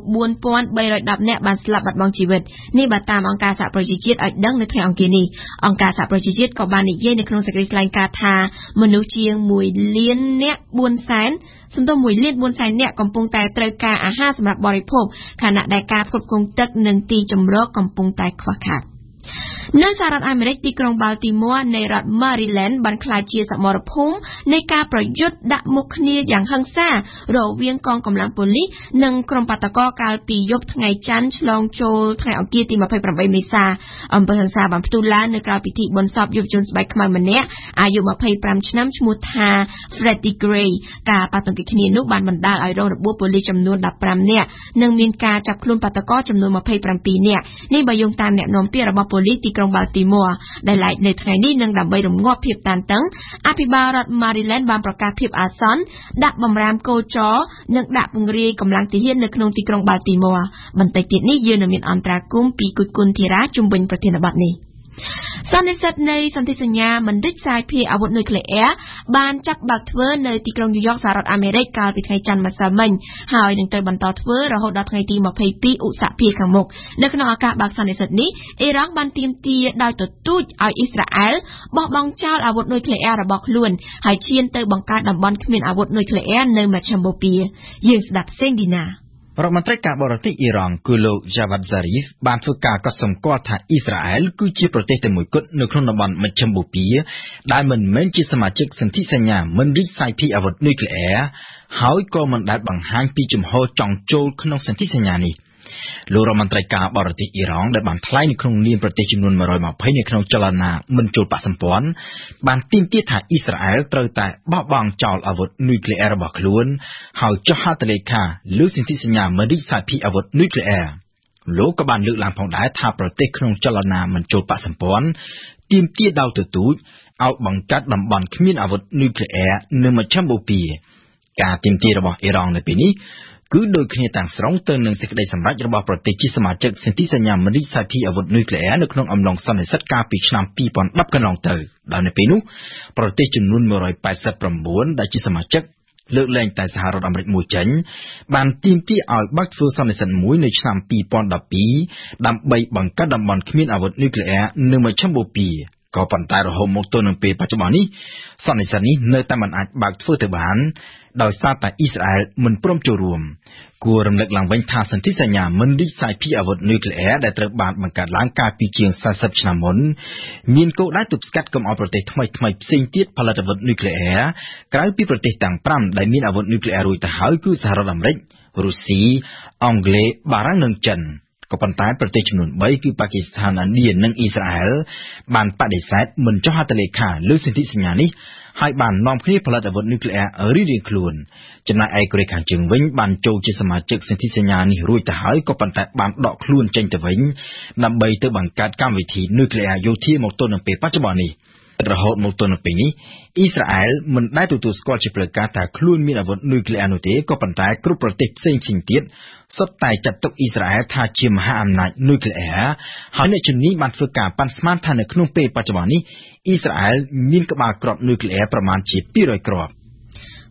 4,310 នាក់បានស្លាប់បាត់បង់ជីវិតនេះបើតាមអង្គការសហប្រជាជាតិឲ្យដឹងនៅថ្ងៃអង្គារនេះអង្គការសហប្រជាជាតិក៏បាននិយាយនៅក្នុងសេចក្តីថ្លែងការណ៍ថាមនុស្សជាង1លាននាក់1លាន4សែននាក់កំពុងតែត្រូវការអាហារសម្រាប់បរិភោគខណៈដែលការផ្គត់ផ្គង់ទឹកនិងទីជម្រកកំពុងតែខ្វះខាតនៅសហរដ្ឋអាមេរិកទីក្រុង Baltimore នៃរដ្ឋ Maryland បានក្លាយជាសមរភូមិនៃការប្រយុទ្ធដាក់មុខគ្នាយ៉ាងហិង្សារវាងកងកម្លាំងប៉ូលីសនិងក្រុមបាតុករកាលពីយប់ថ្ងៃច័ន្ទឆ្លងចូលថ្ងៃអង្គារទី28មេសាអំពើហិង្សាបានផ្ទុះឡើងនៅក្រៅពិធីបុណ្យសពយុវជនស្បែកខ្មៅម្នាក់អាយុ25ឆ្នាំឈ្មោះថា Freddie Gray ការប៉ះទង្គិចគ្នានោះបានបណ្ដាលឲ្យរងរបួសប៉ូលីសចំនួន15នាក់និងមានការចាប់ខ្លួនបាតុករចំនួន27នាក់នេះបើយោងតាមអ្នកនាំពាក្យរបស់ប៉ូលីសទីក្រុង Baltimore ដែលឡែកនៅថ្ងៃនេះនឹងដើម្បីរងាប់ភាពតានតឹងអភិបាលរដ្ឋ Maryland បានប្រកាសភាពអាសន្នដាក់បម្រាមកោចរនិងដាក់ពង្រាយកម្លាំងទាហាននៅក្នុងទីក្រុង Baltimore បន្តិចទៀតនេះយើងនឹងមានអន្តរាគមន៍ពីគុជគុណធីរ៉ាជុំវិញប្រធានបទនេះសន្និសីទនៃសន្ធិសញ្ញាមិនរិះសាយភាយអាវុធនុយក្លេអ៊ែរបានចាប់បើកធ្វើនៅទីក្រុងញូវយ៉កសហរដ្ឋអាមេរិកកាលពីថ្ងៃច័ន្ទម្សិលមិញហើយនឹងត្រូវបន្តធ្វើរហូតដល់ថ្ងៃទី22ឧសភាខាងមុខនៅក្នុងឱកាសបើកសន្និសីទនេះអ៊ីរ៉ង់បានទាមទារដោយទទូចឲ្យអ៊ីស្រាអែលបោះបង់ចោលអាវុធនុយក្លេអ៊ែររបស់ខ្លួនហើយឈានទៅបង្កើតតំបន់គ្មានអាវុធនុយក្លេអ៊ែរនៅមជ្ឈមបូព៌ាយើងស្ដាប់សេងឌីណារដ្ឋមន្ត្រីការបរទេសអ៊ីរ៉ង់គឺលោក Javad Zarif បានធ្វើការកត់សម្គាល់ថាអ៊ីស្រាអែលគឺជាប្រទេសតែមួយគត់នៅក្នុងតំបន់មជ្ឈមបូព៌ាដែលមិនមែនជាសមាជិកសន្ធិសញ្ញាមិនរិះសាយភាយអាវុធនុយក្លេអ៊ែរហើយក៏មិនដែលបង្ហាញពីជំហរចង់ចូលក្នុងសន្ធិសញ្ញានេះលោករដ្ឋមន្ត្រីការបរទេសអ៊ីរ៉ង់ដែលបានថ្លែងនៅក្នុងនាមប្រទេសចំនួន120នៅក្នុងចលនាមិនចូលបកសម្ព័ន្ធបានទាមទារថាអ៊ីស្រាអែលត្រូវតែបោះបង់ចោលអាវុធនុយក្លេអ៊ែររបស់ខ្លួនហើយចុះហត្ថលេខាលើសន្ធិសញ្ញាមិនរិះសាយភាយអាវុធនុយក្លេអ៊ែរលោកក៏បានលើកឡើងផងដែរថាប្រទេសក្នុងចលនាមិនចូលបកសម្ព័ន្ធទាមទារដោយទទូចឲ្យបង្កើតតំបន់គ្មានអាវុធនុយក្លេអ៊ែរនៅមជ្ឈមបូព៌ាការទាមទាររបស់អ៊ីរ៉ង់នៅពេលនេះគឺដូចគ្នាទាំងស្រុងទៅនឹងសេចក្តីសម្រេចរបស់ប្រទេសជាសមាជិកសន្ធិសញ្ញាមិនរិះសាយភាយអាវុធនុយក្លេអ៊ែរនៅក្នុងអំឡុងសន្និសីទកាលពីឆ្នាំ2010កន្លងទៅដោយនៅពេលនោះប្រទេសចំនួន189ដែលជាសមាជិកលើកលែងតែសហរដ្ឋអាមេរិកមួយចេញបានទាមទារឲ្យបើកធ្វើសន្និសីទមួយនៅឆ្នាំ2012ដើម្បីបង្កើតតំបន់គ្មានអាវុធនុយក្លេអ៊ែរនៅមជ្ឈមបូព៌ាក៏ប៉ុន្តែរហូតមកទល់នឹងពេលបច្ចុប្បន្ននេះសន្និសីទនេះនៅតែមិនអាចបើកធ្វើទៅបានដោយសារតែអ៊ីស្រាអែលមិនព្រមចូលរួមគួររំលឹកឡើងវិញថាសន្ធិសញ្ញាមិនរិះសាយភាយអាវុធនុយក្លេអ៊ែរដែលត្រូវបានបង្កើតឡើងកាលពីជាង40ឆ្នាំមុនមានគោលដៅទប់ស្កាត់កុំឲ្យប្រទេសថ្មីៗផ្សេងទៀតផលិតអាវុធនុយក្លេអ៊ែរក្រៅពីប្រទេសទាំង5ដែលមានអាវុធនុយក្លេអ៊ែររួចទៅហើយគឺសហរដ្ឋអាមេរិករុស្ស៊ីអង់គ្លេសបារាំងនិងចិនក៏ប៉ុន្តែប្រទេសចំនួន3គឺប៉ាគីស្ថានឥណ្ឌានិងអ៊ីស្រាអែលបានបដិសេធមិនចុះហត្ថលេខាលើសន្ធិសញ្ញានេះហើយបាននាំគ្នាផលិតអាវុធនុយក្លេអ៊ែររៀងៗខ្លួនចំណែកឯកូរ៉េខាងជើងវិញបានចូលជាសមាជិកសន្ធិសញ្ញានេះរួចទៅហើយក៏ប៉ុន្តែបានដកខ្លួនចេញទៅវិញដើម្បីទៅបង្កើតកម្មវិធីនុយក្លេអ៊ែរយោធាមកទល់នឹងពេលបច្ចុប្បន្ននេះរហូតមកទល់នឹងពេលនេះអ៊ីស្រាអែលមិនដែលទទួលស្គាល់ជាផ្លូវការថាខ្លួនមានអាវុធនុយក្លេអ៊ែរនោះទេក៏ប៉ុន្តែគ្រប់ប្រទេសផ្សេងៗទៀតសុទ្ធតែចាត់ទុកអ៊ីស្រាអែលថាជាមហាអំណាចនុយក្លេអ៊ែរហើយអ្នកជំនាញបានធ្វើការប៉ាន់ស្មានថានៅក្នុងពេលបច្ចុប្បន្ននេះអ៊ីស្រាអែលមានក្បាលគ្រាប់នុយក្លេអ៊ែរប្រមាណជា200គ្រាប់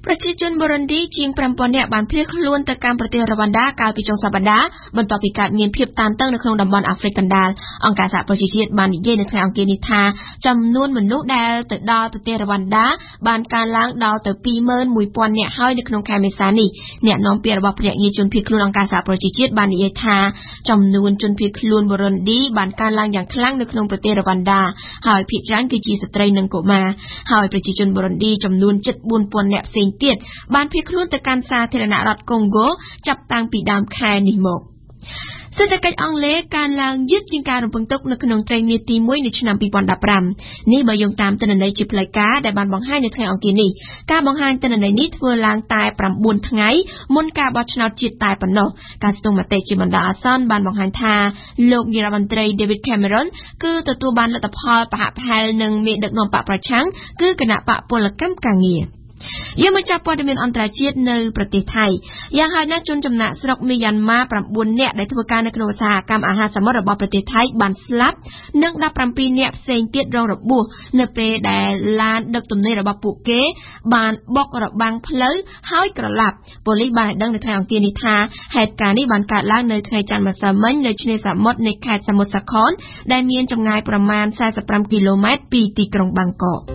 ប្រជាជនបូរុនឌីជាង 5,000 នាក់បានភៀសខ្លួនទៅកាន់ប្រទេសរវ៉ាន់ដាកាលពីចុងសប្តាហ៍បន្ទាប់ពីកើតមានភាពតានតឹងនៅក្នុងតំបន់អាហ្វ្រិកកណ្ដាលអង្គការសហប្រជាជាតិបាននិយាយនៅថ្ងៃអង្គារនេះថាចំនួនមនុស្សដែលទៅដល់ប្រទេសរវ៉ាន់ដាបានកើនឡើងដល់ទៅ 21,000 នាក់ហើយនៅក្នុងខែមេសានេះអ្នកនាំពាក្យរបស់ភ្នាក់ងារជនភៀសខ្លួនអង្គការសហប្រជាជាតិបាននិយាយថាចំនួនជនភៀសខ្លួនបូរុនឌីបានកើនឡើងយ៉ាងខ្លាំងនៅក្នុងប្រទេសរវ៉ាន់ដាហើយភាគច្រើនគឺជាស្ត្រីនិងកុមារហើយប្រជាជនបូរុនឌីចំនួន 74,000 នាក់ផ្សេងទៀតបានភៀសខ្លួនទៅកាន់សាធារណរដ្ឋកុងហ្គោចាប់តាំងពីដើមខែនេះមកសេដ្ឋកិច្ចអង់គ្លេសកើនឡើងយឺតជាងការរំពឹងទុកនៅក្នុងត្រីមាសទី1នៃឆ្នាំ 2015 នេះបើយោងតាមទិន្នន័យជាផ្លូវការដែលបានបង្ហាញនៅថ្ងៃអង្គារនេះការបង្ហាញទិន្នន័យនេះធ្វើឡើងតែ 9 ថ្ងៃមុនការបោះឆ្នោតជាតិតែប៉ុណ្ណោះការស្ទង់មតិជាបណ្ដោះអាសន្នបានបង្ហាញថាលោកនាយរដ្ឋមន្ត្រី David Cameron គឺទទួលបានលទ្ធផលប្រហាក់ប្រហែលនឹងមេដឹកនាំបកប្រឆាំងគឺគណៈបកពលកម្មការងារយើងមកចាប់ព័ត៌មានអន្តរជាតិនៅប្រទេសថៃយ៉ាងហោចណាស់ជនចំណាក់ស្រុកមីយ៉ាន់ម៉ា 9 នាក់ដែលធ្វើការនៅក្នុងឧស្សាហកម្មអាហារសមុទ្ររបស់ប្រទេសថៃបានស្លាប់និង 17 នាក់ផ្សេងទៀតរងរបួសនៅពេលដែលឡានដឹកទំនិញរបស់ពួកគេបានបុករបាំងផ្លូវហើយក្រឡាប់ប៉ូលីសបានឲ្យដឹងនៅថ្ងៃអង្គារនេះថាហេតុការណ៍នេះបានកើតឡើងនៅថ្ងៃច័ន្ទម្សិលមិញនៅឆ្នេរសមុទ្រនៃខេត្តសមុទ្រសាខនដែលមានចម្ងាយប្រមាណ 45 គីឡូម៉ែត្រពីទីក្រុងបាងកក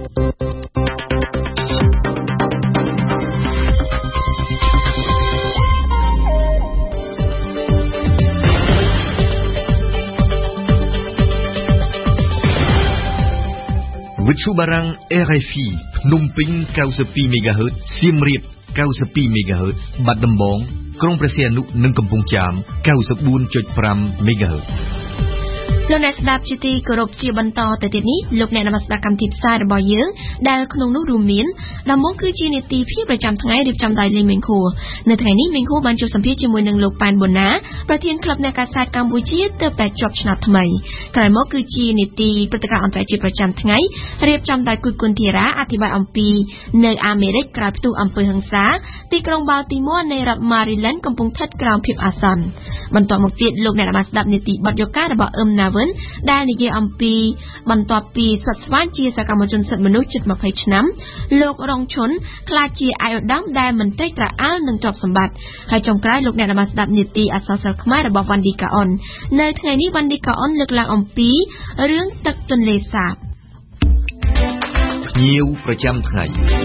វិទ្យុបារាំង RFI ភ្នំពេញ 92 MHz សៀមរាប 92 MHz បាត់ដំបងក្រុងព្រះសីហនុនិងកំពង់ចាម 94.5 MHz លោកអ្នកស្ដាប់ជាទីគោរពជាបន្តទៅទៀតនេះលោកអ្នកបានស្ដាប់កម្មវិធីផ្សាយរបស់យើងដែលក្នុងនោះរួមមានដំបូងគឺជានីតិភាពប្រចាំថ្ងៃរៀបចំដោយលីមេងខួរនៅថ្ងៃនេះមេងខួរបានជួបសម្ភាសជាមួយនឹងលោកប៉ែនប៊ុនណាប្រធានក្លឹបអ្នកកាសែតកម្ពុជាទើបតែជាប់ឆ្នោតថ្មីក្រោយមកគឺជានីតិព្រឹត្តិការណ៍អន្តរជាតិប្រចាំថ្ងៃរៀបចំដោយគុយគុនធីរ៉ាអធិប្បាយអំពីនៅអាមេរិកក្រោយផ្ទុះអំពើហិង្សាទីក្រុងបាល់ទីម៉ូនៃរដ្ឋ Maryland កំពុងស្ថិតក្រោមភាពអាសន្នបន្តមកទៀតលោកអ្នកបានស្ដាប់នីតិបទយការបស់អឹមណាវិនដែលនិយាយអំពីបន្ទាប់ពីស្វាត់ស្វាញជាសកម្មជនសិទ្ធិមនុស្សជិត20ឆ្នាំលោករងឈុនក្លាយជាអាយឧត្តមដែលមិនត្រេកត្រអាលនឹងទ្រព្យសម្បត្តិហើយចុងក្រោយលោកអ្នកបានស្ដាប់នីតិអក្សរសិល្ប៍ខ្មែររបស់វ៉ាន់ឌីកាអុននៅថ្ងៃនេះវ៉ាន់ឌីកាអុនលើកឡើងអំពីរឿងទឹកទន្លេសាបភ្ញៀវប្រចាំថ្ងៃ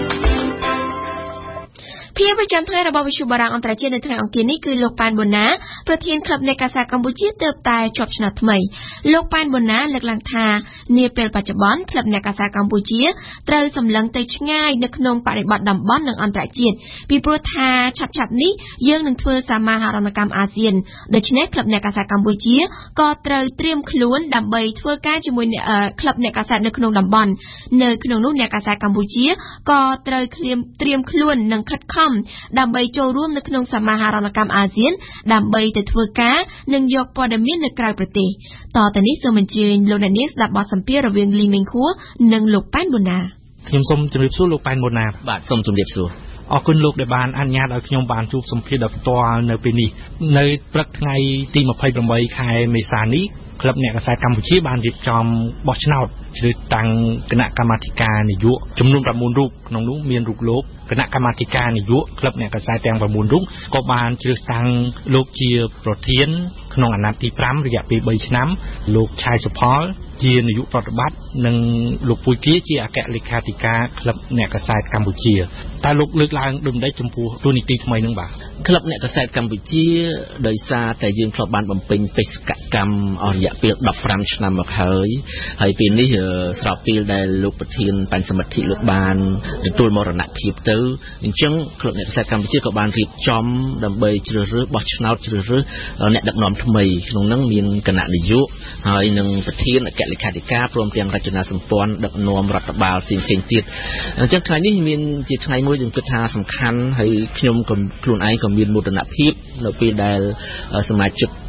ភាប្រចាំថ្ងៃរបស់វិទ្យុបារាំងអន្តរជាតិនៅថ្ងៃអង្គារនេះគឺលោកប៉ែនប៊ុនណាប្រធានក្លឹបអ្នកកាសែតកម្ពុជាទើបតែជាប់ឆ្នោតថ្មីលោកប៉ែនប៊ុនណាលើកឡើងថានាពេលបច្ចុប្បន្នក្លឹបអ្នកកាសែតកម្ពុជាត្រូវសម្លឹងទៅឆ្ងាយនៅក្នុងបរិបទតំបន់និងអន្តរជាតិពីព្រោះថាឆាប់ៗនេះយើងនឹងធ្វើសមាហរណកម្មអាស៊ានដូច្នេះក្លឹបអ្នកកាសែតកម្ពុជាក៏ត្រូវត្រៀមខ្លួនដើម្បីធ្វើការជាមួយក្លឹបអ្នកកាសែតនៅក្នុងតំបន់នៅក្នុងនោះអ្នកកាសែតកម្ពុជាក៏ត្រូវត្រៀមខ្លួននិងខិតខំដើម្បីចូលរួមនៅក្នុងសមាហរណកម្មអាស៊ានដើម្បីទៅធ្វើការនិងយកព័ត៌មាននៅក្រៅប្រទេសតទៅនេះសូមអញ្ជើញលោកអ្នកនាងស្ដាប់បទសម្ភាសន៍រវាងលីមេងខួរនិងលោកប៉ែនប៊ុនណាខ្ញុំសូមជម្រាបសួរលោកប៉ែនប៊ុនណាបាទសូមជម្រាបសួរអរគុណលោកដែលបានអនុញ្ញាតឲ្យខ្ញុំបានជួបសម្ភាសន៍ដោយផ្ទាល់នៅពេលនេះនៅព្រឹកថ្ងៃទី28ខែមេសានេះក្លឹបអ្នកកាសែតកម្ពុជាបានរៀបចំបោះឆ្នោតជ្រើសតាំងគណៈកម្មាធិការនយោបាយចំនួន9រូបក្នុងនោះមានរូបលោកគណៈកម្មាធិការនយោបាយក្លឹបអ្នកកាសែតទាំង9រូបក៏បានជ្រើសតាំងលោកជាប្រធានក្នុងអាណត្តិទី5រយៈពេល3ឆ្នាំលោកឆាយសុផលជានាយកប្រតិបត្តិនិងលោកពុយគាជាអគ្គលេខាធិការក្លឹបអ្នកកាសែតកម្ពុជាតើលោកលើកឡើងដូចម្ដេចចំពោះទូនីតិថ្មីនឹងបាទក្លឹបអ្នកកាសែតកម្ពុជាដោយសារតែយើងធ្លាប់បានបំពេញបេសកកម្មអស់រយៈពេល15ឆ្នាំមកហើយពេលនេះស្របពេលដែលលោកប្រធានបញ្ញសមិទ្ធិលោកបានទទួលមរណភាពទៅអញ្ចឹងក្លឹបអ្នកកាសែតកម្ពុជាក៏បានរៀបចំដើម្បីជ្រើសរើសបោះឆ្នោតជ្រើសរើសអ្នកដឹកនាំថ្មីក្នុងនោះមានគណៈនាយកហើយនិងប្រធានអគ្គលេខាធិការព្រមទាំងរចនាសម្ព័ន្ធដឹកនាំរដ្ឋបាលផ្សេងៗទៀតអញ្ចឹងថ្ងៃនេះមានជាថ្ងៃមួយខ្ញុំគិតថាសំខាន់ហើយខ្ញុំក៏ខ្លួនឯងក៏មានមោទនភាពនៅពេលដែលសមាជិក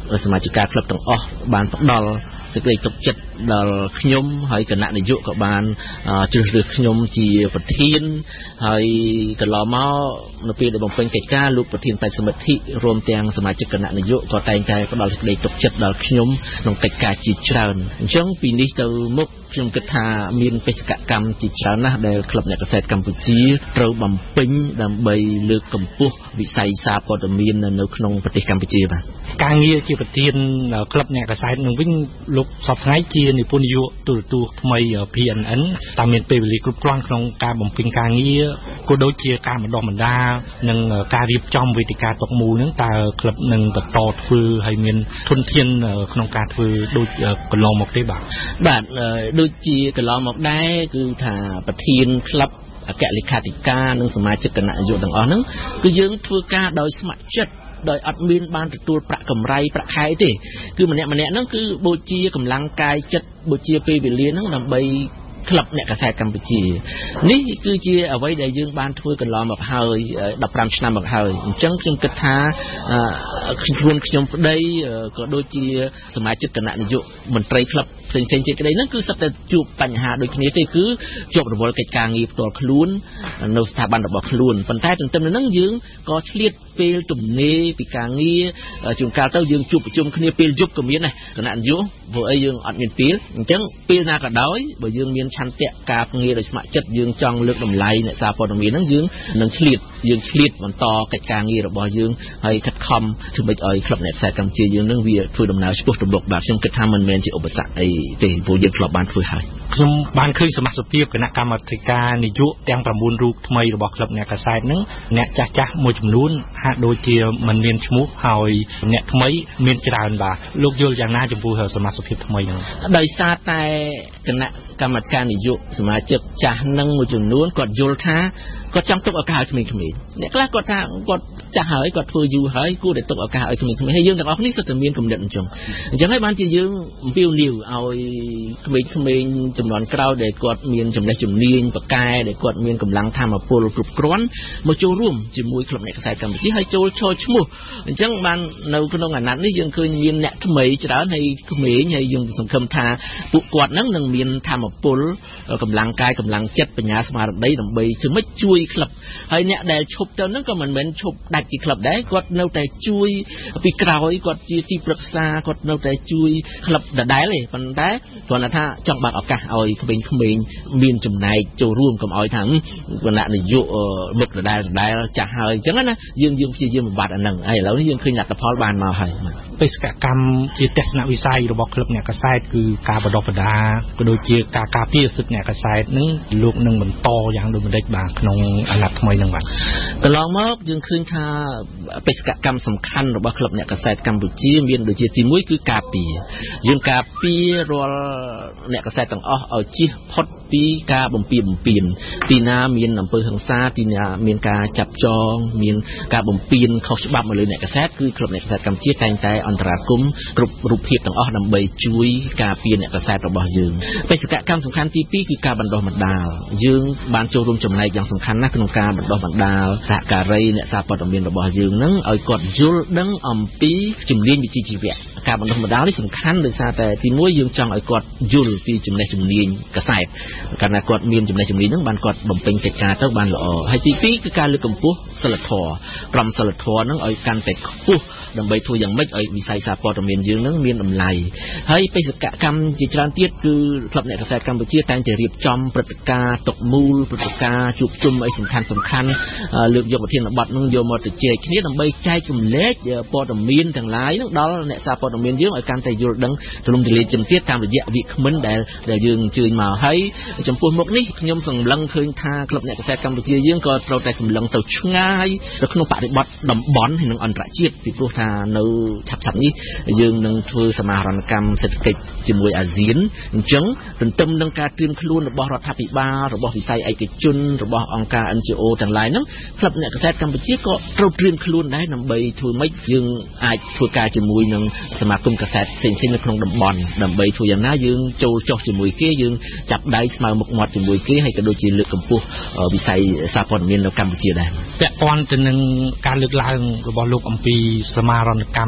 សមាជិកក្លឹបទាំងអស់បានផ្ដល់សេចក្តីទុកចិត្តដល់ខ្ញុំហើយគណៈនាយកក៏បានជ្រើសរើសខ្ញុំជាប្រធានហើយកន្លងមកនៅពេលដែលបំពេញកិច្ចការលោកប្រធានបេក្ខសមិទ្ធិរួមទាំងសមាជិកគណៈនាយកក៏តែងតែផ្ដល់សេចក្តីទុកចិត្តដល់ខ្ញុំក្នុងកិច្ចការជាច្រើនអញ្ចឹងពីនេះទៅមុខខ្ញុំគិតថាមានបេសកកម្មជាច្រើនណាស់ដែលក្លឹបអ្នកកាសែតកម្ពុជាត្រូវបំពេញដើម្បីលើកកម្ពស់វិស័យសារព័ត៌មាននៅក្នុងប្រទេសកម្ពុជាបាទការងារជាប្រធានក្លឹបអ្នកកាសែតនឹងវិញលោកសពថ្ងៃជានិពន្ធនាយកទូរទស្សន៍ថ្មី PNN តាមមានពេលវេលាគ្រប់គ្រាន់ក្នុងការបំពេញការងារក៏ដូចជាការបណ្ដុះបណ្ដាលនិងការរៀបចំវេទិកាតុកមូលហ្នឹងតើក្លឹបនឹងបន្តធ្វើហើយមានធនធានក្នុងការធ្វើដូចកន្លងមកទេបាទដូចជាកន្លងមកដែរគឺថាប្រធានក្លឹបអគ្គលេខាធិការនិងសមាជិកគណៈនាយកទាំងអស់ហ្នឹងគឺយើងធ្វើការដោយស្ម័គ្រចិត្តដោយអត់មានបានទទួលប្រាក់កម្រៃប្រាក់ខែទេគឺម្នាក់ហ្នឹងគឺបូជាកម្លាំងកាយចិត្តបូជាពេលវេលាហ្នឹងដើម្បីក្លឹបអ្នកកាសែតកម្ពុជានេះគឺជាអ្វីដែលយើងបានធ្វើកន្លងមកហើយ15ឆ្នាំមកហើយអញ្ចឹងខ្ញុំគិតថាខ្លួនខ្ញុំប្តីក៏ដូចជាសមាជិកគណៈនាយកមន្ត្រីក្លឹបផ្សេងៗទៀតក្តីហ្នឹងគឺសិតតែជួបបញ្ហាដូចគ្នាទេគឺជាប់រវល់កិច្ចការងារផ្ទាល់ខ្លួននៅស្ថាប័នរបស់ខ្លួនប៉ុន្តែទន្ទឹមនឹងហ្នឹងយើងក៏ឆ្លៀតពេលទំនេរពីការងារជួនកាលទៅយើងជួបប្រជុំគ្នាពេលយប់ក៏មានដែរគណៈនាយកព្រោះអីយើងអត់មានពេលអញ្ចឹងពេលណាក៏ដោយបើយើងមានឆន្ទៈការងារដោយស្ម័គ្រចិត្តយើងចង់លើកតម្លៃអ្នកសារព័ត៌មានហ្នឹងយើងនឹងឆ្លៀតបន្តកិច្ចការងាររបស់យើងហើយខិតខំធ្វើម៉េចឲ្យក្លឹបអ្នកកាសែតកម្ពុជាយើងនឹងវាធ្វើដំណើរឆ្ពោះទៅមុខបាទខ្ញុំគិតថាមិនមែនជាឧបសគ្គអីទេព្រោះយើងធ្លាប់បានធ្វើហើយខ្ញុំបានឃើញសមាជិកភាពគណៈកម្មាធិការនាយកទាំង9រូបថ្មីរបស់ក្លឹបអ្នកកាសែតហ្នឹងអ្នកចាស់មួយចំនួនហាក់ដូចជាមិនមានឈ្មោះហើយអ្នកថ្មីមានច្រើនបាទលោកយល់យ៉ាងណាចំពោះសមាជិកភាពថ្មីហ្នឹងដោយសារតែគណៈកម្មាធិការនាយកសមាជិកចាស់ហ្នឹងមួយចំនួនគាត់យល់ថាគាត់ចង់ទុកឱកាសឲ្យក្មេងៗអ្នកខ្លះគាត់ថាគាត់ចាស់ហើយគាត់ធ្វើយូរហើយគួរតែទុកឱកាសឲ្យក្មេងៗហើយយើងទាំងអស់គ្នាសិតតែមានគំនិតអញ្ចឹងហើយបានជាយើងអំពាវនាវឲ្យក្មេងៗចំនួនក្រោយដែលគាត់មានចំណេះជំនាញបកកែដែលគាត់មានកម្លាំងធម៌ពលគ្រប់គ្រាន់មកចូលរួមជាមួយក្លឹបអ្នកកាសែតកម្ពុជាហើយចូលឈរឈ្មោះអញ្ចឹងបាននៅក្នុងអាណត្តិនេះយើងឃើញមានអ្នកថ្មីច្រើនហើយក្មេងហើយយើងសង្ឃឹមថាពួកគាត់នឹងមានធម៌ពលកម្លាំងកាយកម្លាំងចិត្តបញ្ញាស្មារតីដើម្បីធ្វើម៉េចជួយក្លឹបហើយអ្នកដែលឈប់ទៅហ្នឹងក៏មិនមែនឈប់ដាច់ពីក្លឹបដែរគាត់នៅតែជួយពីក្រោយគាត់ជាទីប្រឹក្សាគាត់នៅតែជួយក្លឹបដដែលទេប៉ុន្តែគ្រាន់តែថាចង់បើកឱកាសឲ្យក្មេងៗមានចំណែកចូលរួមកុំឲ្យថាគណៈនាយកមុខដដែលចាស់ហើយអញ្ចឹងណាយើងព្យាយាមបំបត្តិអាហ្នឹងហើយឥឡូវនេះយើងឃើញលទ្ធផលបានមកហើយបេសកកម្មជាទស្សនវិស័យរបស់ក្លឹបអ្នកកាសែតគឺការបណ្ដុះបណ្ដាលក៏ដូចជាការការពារសិទ្ធិអ្នកកាសែតហ្នឹងលោកនឹងបន្តយ៉ាងដូចម្តេចបាទក្នុងអាណត្តិថ្មីហ្នឹងបាទកន្លងមកយើងឃើញថាបេសកកម្មសំខាន់របស់ក្លឹបអ្នកកាសែតកម្ពុជាមានដូចជាទី1គឺការពារយើងការពាររាល់អ្នកកាសែតទាំងអស់ឲ្យជៀសផុតពីការបំពានទីណាមានអំពើហិង្សាទីណាមានការចាប់ចងមានការបំពានខុសច្បាប់មកលើអ្នកកាសែតគឺក្លឹបអ្នកកាសែតកម្ពុជាតែងតែអន្តរាគមន៍គ្រប់រូបភាពទាំងអស់ដើម្បីជួយការពារអ្នកកាសែតរបស់យើងបេសកកម្មសំខាន់ទី2គឺការបណ្ដុះបណ្ដាលយើងបានចូលរួមចំណែកយ៉ាងសំខាន់ណាស់ក្នុងការបណ្ដុះបណ្ដាលសហការីអ្នកសារព័ត៌មានរបស់យើងនឹងឲ្យគាត់យល់ដឹងអំពីជំនាញវិជ្ជាជីវៈការបណ្ដុះបណ្ដាលនេះសំខាន់ដោយសារតែទី1យើងចង់ឲ្យគាត់យល់ពីចំណេះជំនាញកាសែតកាលណាគាត់មានចំណេះជំនាញហ្នឹងបានគាត់បំពេញកិច្ចការទៅបានល្អហើយទី2គឺការលើកកម្ពស់សិលធម៌ក្រមសិលធម៌ហ្នឹងឲ្យកាន់តែខ្ពស់ដើម្បីធ្វើយ៉ាងម៉េចឲ្យវិស័យសារព័ត៌មានយើងហ្នឹងមានតម្លៃហើយបេសកកម្មជាច្រើនទៀតគឺក្លឹបអ្នកកាសែតកម្ពុជាតែងតែរៀបចំព្រឹត្តិការណ៍តុកមូលព្រឹត្តិការណ៍ជួបជុំអីសំខាន់លើកយកប្រធានបទហ្នឹងយកមកទៅជែកគ្នាដើម្បីចែកចម្លែកព័ត៌មានទាំងឡាយហ្នឹងដល់អ្នកសារព័ត៌មានយើងឲ្យកាន់តែយល់ដឹងទូលំទូលាយជាងទៀតតាមរយៈវាគ្មិនដែលយើងអញ្ជើញមកហើយចំពោះមុខនេះខ្ញុំសម្លឹងឃើញថាក្លឹបអ្នកកាសែតកម្ពុជាយើងក៏ត្រូវតែសម្លឹងទៅឆ្ងាយទៅក្នុងបរិបទតំបន់ហើយនិងអន្តរជាតិពីព្រោះថានៅឆាប់ៗនេះយើងនឹងធ្វើសមាហរណកម្មសេដ្ឋកិច្ចជាមួយអាស៊ានអញ្ចឹងទន្ទឹមនឹងការត្រៀមខ្លួនរបស់រដ្ឋាភិបាលរបស់វិស័យឯកជនរបស់អង្គការ NGO ទាំងឡាយហ្នឹងក្លឹបអ្នកកាសែតកម្ពុជាក៏ត្រូវត្រៀមខ្លួនដែរដើម្បីធ្វើម៉េចយើងអាចធ្វើការជាមួយនឹងសមាគមកាសែតផ្សេងៗនៅក្នុងតំបន់ដើម្បីធ្វើយ៉ាងណាយើងចូលចុះជាមួយគេយើងចាប់ដៃស្មើមុខមាត់ជាមួយគេហើយក៏ដូចជាលើកកម្ពស់វិស័យសារព័ត៌មាននៅកម្ពុជាដែរពាក់ព័ន្ធទៅនឹងការលើកឡើងរបស់លោកអំពីសមាហរណកម្មអាស៊ាន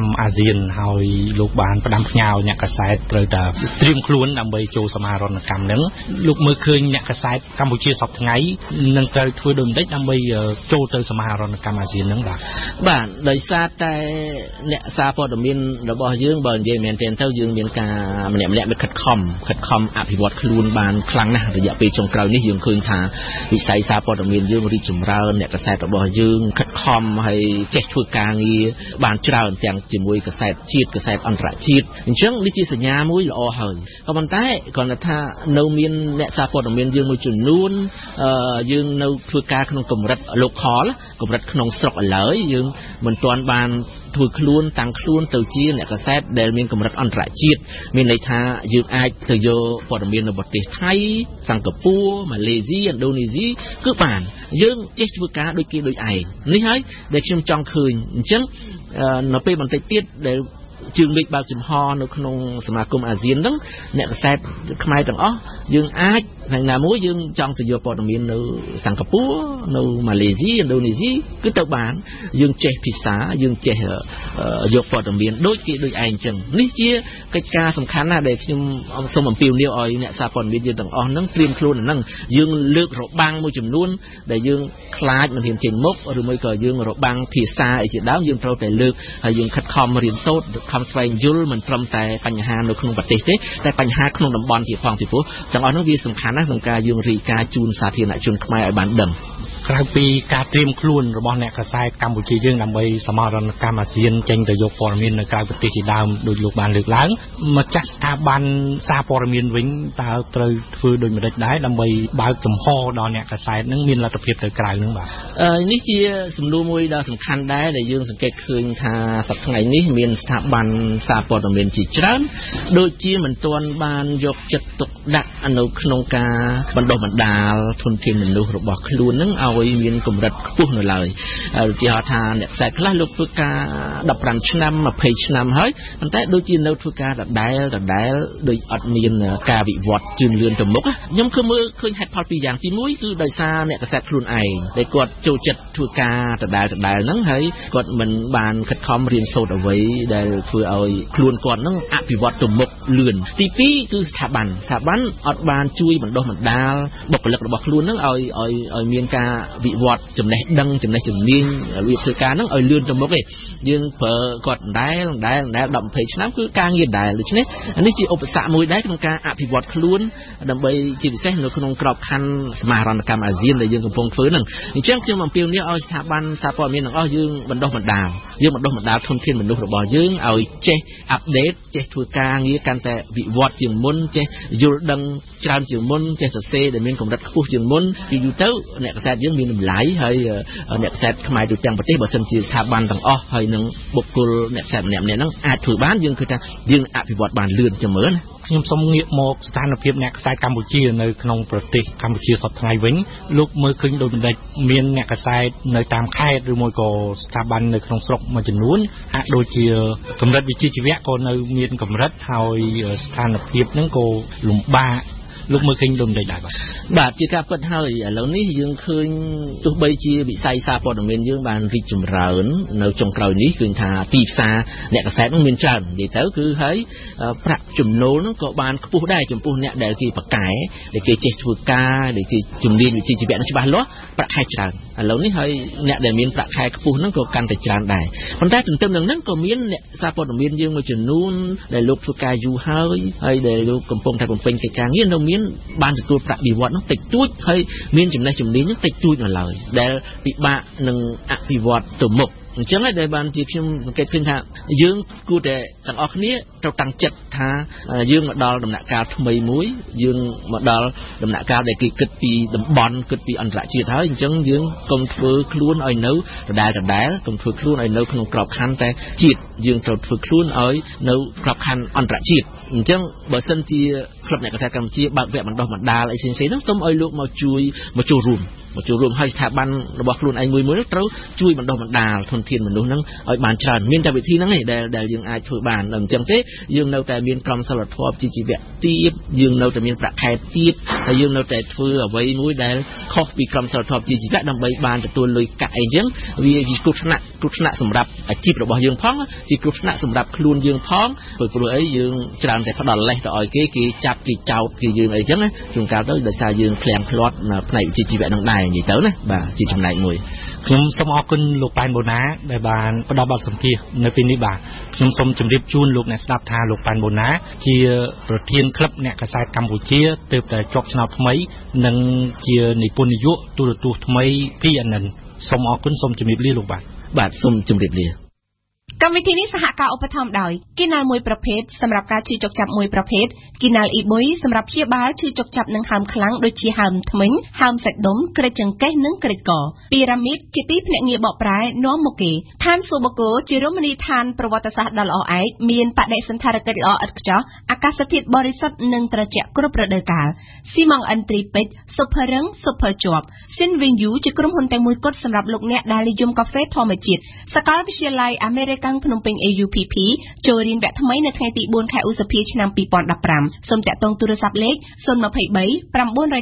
ស៊ានហើយលោកបានផ្ដាំផ្ញើអ្នកកាសែតត្រូវតែត្រៀមខ្លួនដើម្បីចូលសមាហរណកម្មហ្នឹងលោកមើលឃើញអ្នកកាសែតកម្ពុជាសពថ្ងៃនឹងត្រូវធ្វើដូចម្ដេចដើម្បីចូលទៅសមាហរណកម្មអាស៊ានហ្នឹងបាទដោយសារតែអ្នកសារព័ត៌មានរបស់យើងបើនិយាយមែនទែនទៅយើងមានការម្នាក់ៗខិតខំអភិវឌ្ឍខ្លួនបានខ្លាំងណាស់រយៈពេលចុងក្រោយនេះយើងឃើញថាវិស័យសារព័ត៌មានយើងរីកចម្រើនអ្នកកាសែតរបស់យើងខិតខំហើយចេះធ្វើការងារបានច្រើនទាំងជាមួយកាសែតជាតិកាសែតអន្តរជាតិអញ្ចឹងនេះជាសញ្ញាមួយល្អហើយក៏ប៉ុន្តែគ្រាន់តែថានៅមានអ្នកសារព័ត៌មានយើងមួយចំនួនយើងនៅធ្វើការក្នុងកម្រិត local កម្រិតក្នុងស្រុកឥឡូវយើងមិនទាន់បានធ្វើខ្លួនតាំងខ្លួនទៅជាអ្នកកាសែតដែលមានកម្រិតអន្តរជាតិមានន័យថាយើងអាចទៅយកព័ត៌មាននៅប្រទេសថៃសិង្ហបុរីម៉ាឡេស៊ីឥណ្ឌូនេស៊ីគឺបានយើងចេះធ្វើការដូចគេដូចឯងនេះហើយដែលខ្ញុំចង់ឃើញអញ្ចឹងនៅពេលបន្តិចទៀតដែលជើងមេឃបើកចំហនៅក្នុងសមាគមអាស៊ានហ្នឹងអ្នកកាសែតខ្មែរទាំងអស់យើងអាចថ្ងៃណាមួយយើងចង់ទៅយកព័ត៌មាននៅសិង្ហបុរីនៅម៉ាឡេស៊ីឥណ្ឌូនេស៊ីគឺទៅបានយើងចេះភាសាយើងចេះយកព័ត៌មានដូចគេដូចឯងអញ្ចឹងនេះជាកិច្ចការសំខាន់ណាស់ដែលខ្ញុំសូមអំពាវនាវឲ្យអ្នកសារព័ត៌មានយើងទាំងអស់ហ្នឹងត្រៀមខ្លួនហ្នឹងយើងលើករបាំងមួយចំនួនដែលយើងខ្លាចមិនហ៊ានចេញមុខឬមួយក៏យើងរបាំងភាសាអីជាដើមយើងត្រូវតែលើកហើយយើងខិតខំរៀនសូត្រខំស្វែងយល់មិនត្រឹមតែបញ្ហានៅក្នុងប្រទេសទេតែបញ្ហាក្នុងតំបន់ទៀតផងពីព្រោះទាំងអស់នោះវាសំខាន់ណាស់ក្នុងការយើងរាយការណ៍ជូនសាធារណជនខ្មែរឲ្យបានដឹងក្រៅពីការត្រៀមខ្លួនរបស់អ្នកកាសែតកម្ពុជាយើងដើម្បីសមាហរណកម្មអាស៊ានចេញទៅយកព័ត៌មាននៅក្រៅប្រទេសជាដើមដោយលោកបានលើកឡើងម្ចាស់ស្ថាប័នសារព័ត៌មានវិញតើត្រូវធ្វើដូចម្តេចដែរដើម្បីបើកចំហដល់អ្នកកាសែតនឹងមានលទ្ធភាពទៅក្រៅនឹងបាទនេះជាសំណួរមួយដ៏សំខាន់ដែរដែលយើងសង្កេតឃើញថាសប្តាហ៍ថ្ងៃនេះមានស្ថាប័នសារព័ត៌មានជាច្រើនដូចជាមិនទាន់បានយកចិត្តទុកដាក់នៅក្នុងការបណ្ដុះបណ្ដាលធនធានមនុស្សរបស់ខ្លួននឹងឲ្យមានកម្រិតខ្ពស់នៅឡើយឧទាហរណ៍ថាអ្នកខ្សែខ្លះលោកធ្វើការ15ឆ្នាំ20ឆ្នាំហើយប៉ុន្តែដូចជានៅធ្វើការដដែលដូចអត់មានការវិវត្តជឿនលឿនទៅមុខខ្ញុំគឺមើលឃើញហេតុផលពីរយ៉ាងទី1គឺដោយសារអ្នកខ្សែខ្លួនឯងដែលគាត់ចូលចិត្តធ្វើការដដែលហ្នឹងហើយគាត់មិនបានខិតខំរៀនសូត្រអ្វីដែលធ្វើឲ្យខ្លួនគាត់ហ្នឹងអភិវឌ្ឍទៅមុខលឿនទី2គឺស្ថាប័នអត់បានជួយបណ្ដុះបណ្ដាលបុគ្គលិករបស់ខ្លួនហ្នឹងឲ្យមានការវិវត្តចំណេះដឹងចំណេះជំនាញរបៀបធ្វើការហ្នឹងឲ្យលឿនទៅមុខទេយើងប្រើគាត់ដែល10-20ឆ្នាំគឺការងារដែលដូច្នេះនេះជាឧបសគ្គមួយដែរក្នុងការអភិវឌ្ឍខ្លួនដើម្បីជាពិសេសនៅក្នុងក្របខ័ណ្ឌសមាហរណកម្មអាស៊ានដែលយើងកំពុងធ្វើហ្នឹងអញ្ចឹងខ្ញុំអំពាវនាវឲ្យស្ថាប័នសារព័ត៌មានទាំងអស់យើងបណ្ដុះបណ្ដាលធនធានមនុស្សរបស់យើងឲ្យចេះអាប់ដេតចេះធ្វើការងារកាន់តែវិវត្តជាងមុនចេះយល់ដឹងច្រើនជាងមុនចេះសរសេរដែលមានកម្រិតខ្ពស់ជាងមុនយូរទៅអ្នកកាសែតយើងមានតម្លៃហើយអ្នកកាសែតខ្មែរទូទាំងប្រទេសបើសិនជាស្ថាប័នទាំងអស់ហើយនឹងបុគ្គលអ្នកកាសែតម្នាក់ៗហ្នឹងអាចធ្វើបានយើងគឺថាយើងអភិវឌ្ឍបានលឿនជាងមុនខ្ញុំសូមងាកមកស្ថានភាពអ្នកកាសែតកម្ពុជានៅក្នុងប្រទេសកម្ពុជាសប្តាហ៍ថ្ងៃវិញលោកមើលឃើញដូចម្ដេចមានអ្នកកាសែតនៅតាមខេត្តឬមួយក៏ស្ថាប័ននៅក្នុងស្រុកមួយចំនួនហាក់ដូចជាកម្រិតវិជ្ជាជីវៈក៏នៅមានកម្រិតហើយស្ថានភាពហ្នឹងក៏លំបាកលោកមើលឃើញដូចម្ដេចដែរបាទជាការពិតហើយឥឡូវនេះយើងឃើញទោះបីជាវិស័យសារព័ត៌មានយើងបានរីកចម្រើននៅចុងក្រោយនេះឃើញថាទីផ្សារអ្នកកាសែតនឹងមានច្រើននិយាយទៅគឺហើយប្រាក់ចំណូលនឹងក៏បានខ្ពស់ដែរចំពោះអ្នកដែលគេប្រកែដែលគេចេះធ្វើការដែលគេជំនាញវិជ្ជាជីវៈនឹងច្បាស់លាស់ប្រាក់ខែច្រើនឥឡូវនេះហើយអ្នកដែលមានប្រាក់ខែខ្ពស់ហ្នឹងក៏កាន់តែច្រើនដែរប៉ុន្តែទន្ទឹមនឹងហ្នឹងក៏មានអ្នកសារព័ត៌មានយើងមួយចំនួនដែលលោកធ្វើការយូរហើយដែលលោកកំពុងតែបំពេញកិច្ចការងារនៅមានបានទទួលប្រាក់បៀវត្សនឹងតិចតួចហើយមានចំណេះជំនាញនឹងតិចតួចនៅឡើយដែលពិបាកនឹងអភិវឌ្ឍទៅមុខអញ្ចឹងហើយដែលបានជាខ្ញុំសង្កេតឃើញថាយើងគួរតែទាំងអស់គ្នាត្រូវតាំងចិត្តថាយើងមកដល់ដំណាក់កាលថ្មីមួយយើងមកដល់ដំណាក់កាលដែលគេគិតពីតំបន់គិតពីអន្តរជាតិហើយអញ្ចឹងយើងកុំធ្វើខ្លួនឲ្យនៅដដែលកុំធ្វើខ្លួនឲ្យនៅក្នុងក្របខ័ណ្ឌតែជាតិយើងត្រូវធ្វើខ្លួនឲ្យនៅក្របខ័ណ្ឌអន្តរជាតិអញ្ចឹងបើសិនជាក្លឹបអ្នកកាសែតកម្ពុជាបើកវគ្គបណ្ដុះបណ្ដាលអីផ្សេងៗហ្នឹងសូមឲ្យលោកមកចូលរួមហើយស្ថាប័នរបស់ខ្លួនឯងមួយនោះត្រូវជួយបណ្ដុះបណ្ដាលធនធានមនុស្សហ្នឹងឲ្យបានច្រើនមានតែវិធីហ្នឹងឯងដែលយើងអាចធ្វើបានអញ្ចឹងទេយើងនៅតែមានក្រមសីលធម៌ជីវៈទាបយើងនៅតែមានប្រាក់ខែទាបហើយយើងនៅតែធ្វើអ្វីមួយដែលខុសពីក្រមសីលធម៌ជីវៈដើម្បីបានទទួលលុយកាក់អីចឹងវាជាគ្រោះថ្នាក់សម្រាប់អាជីពរបស់យើងផងជាគ្រោះថ្នាក់សម្រាប់ខ្លួនយើងផងព្រោះអីយើងច្រើនតែផ្ដល់លេសទៅឲ្យគេចាប់គេចោទគេយើងអីចឹងណាជួនកាលទៅដោយសារយើងឃ្លាំងឃ្លាត់ផ្នែកវិជ្ជាជីវៈនឹងដែរនិយាយទៅណាបាទជាចំណែកមួយខ្ញុំសូមអរគុណលោកប៉ែនបូណាដែលបានផ្ដល់បទសម្ភាសន៍នៅពេលនេះបាទខ្ញុំសូមជម្រាបជូនលោកអ្នកស្ដាប់ថាលោកប៉ែនបូណាជាប្រធានក្លឹបអ្នកកាសែតកម្ពុជាទើបតែជាប់ឆ្នោតថ្មីនិងជានិពន្ធនាយកទូរទស្សន៍ថ្មី PNN សូមអរគុណសូមជម្រាបលាលោកបាទសូមជម្រាបលាកម្មវិធីនេះសហការឧបត្ថម្ភដោយគីណាល់មួយប្រភេទសម្រាប់ការឈឺចុកចាប់មួយប្រភេទគីណាល់អ៊ីបុយសម្រាប់ព្យាបាលឈឺចុកចាប់និងហើមខ្លាំងដូចជាហើមធ្មេញហើមសាច់ដុំក្រិចចង្កេះនិងក្រិចកពីរ៉ាមីតជាទីភ្នាក់ងារបកប្រែនាំមកគេឋានសួគ៌បូកូជារមណីយដ្ឋានប្រវត្តិសាស្ត្រដ៏ល្អឯកមានបដិសណ្ឋារកិច្ចល្អឥតខ្ចោះអាកាសធាតុបរិសុទ្ធនិងត្រជាក់គ្រប់រដូវកាលស៊ីម៉ង់អិនទ្រីពេជ្រស៊ុបភរឹងស៊ុបភជាប់ស៊ីនវិញយូជាក្រុមហ៊ុនតែមួយគត់សម្រាប់លោកអ្នកដែលនិយមកាហ្វេធម្មជាតិសាកលវិទ្យាល័យអាមេរិកភ្នំពេញ AUPP ចូលរៀនវគ្គថ្មីនៅថ្ងៃទី4ខែឧសភាឆ្នាំ2015សូមតាក់ទងទូរស័ព្ទលេខ023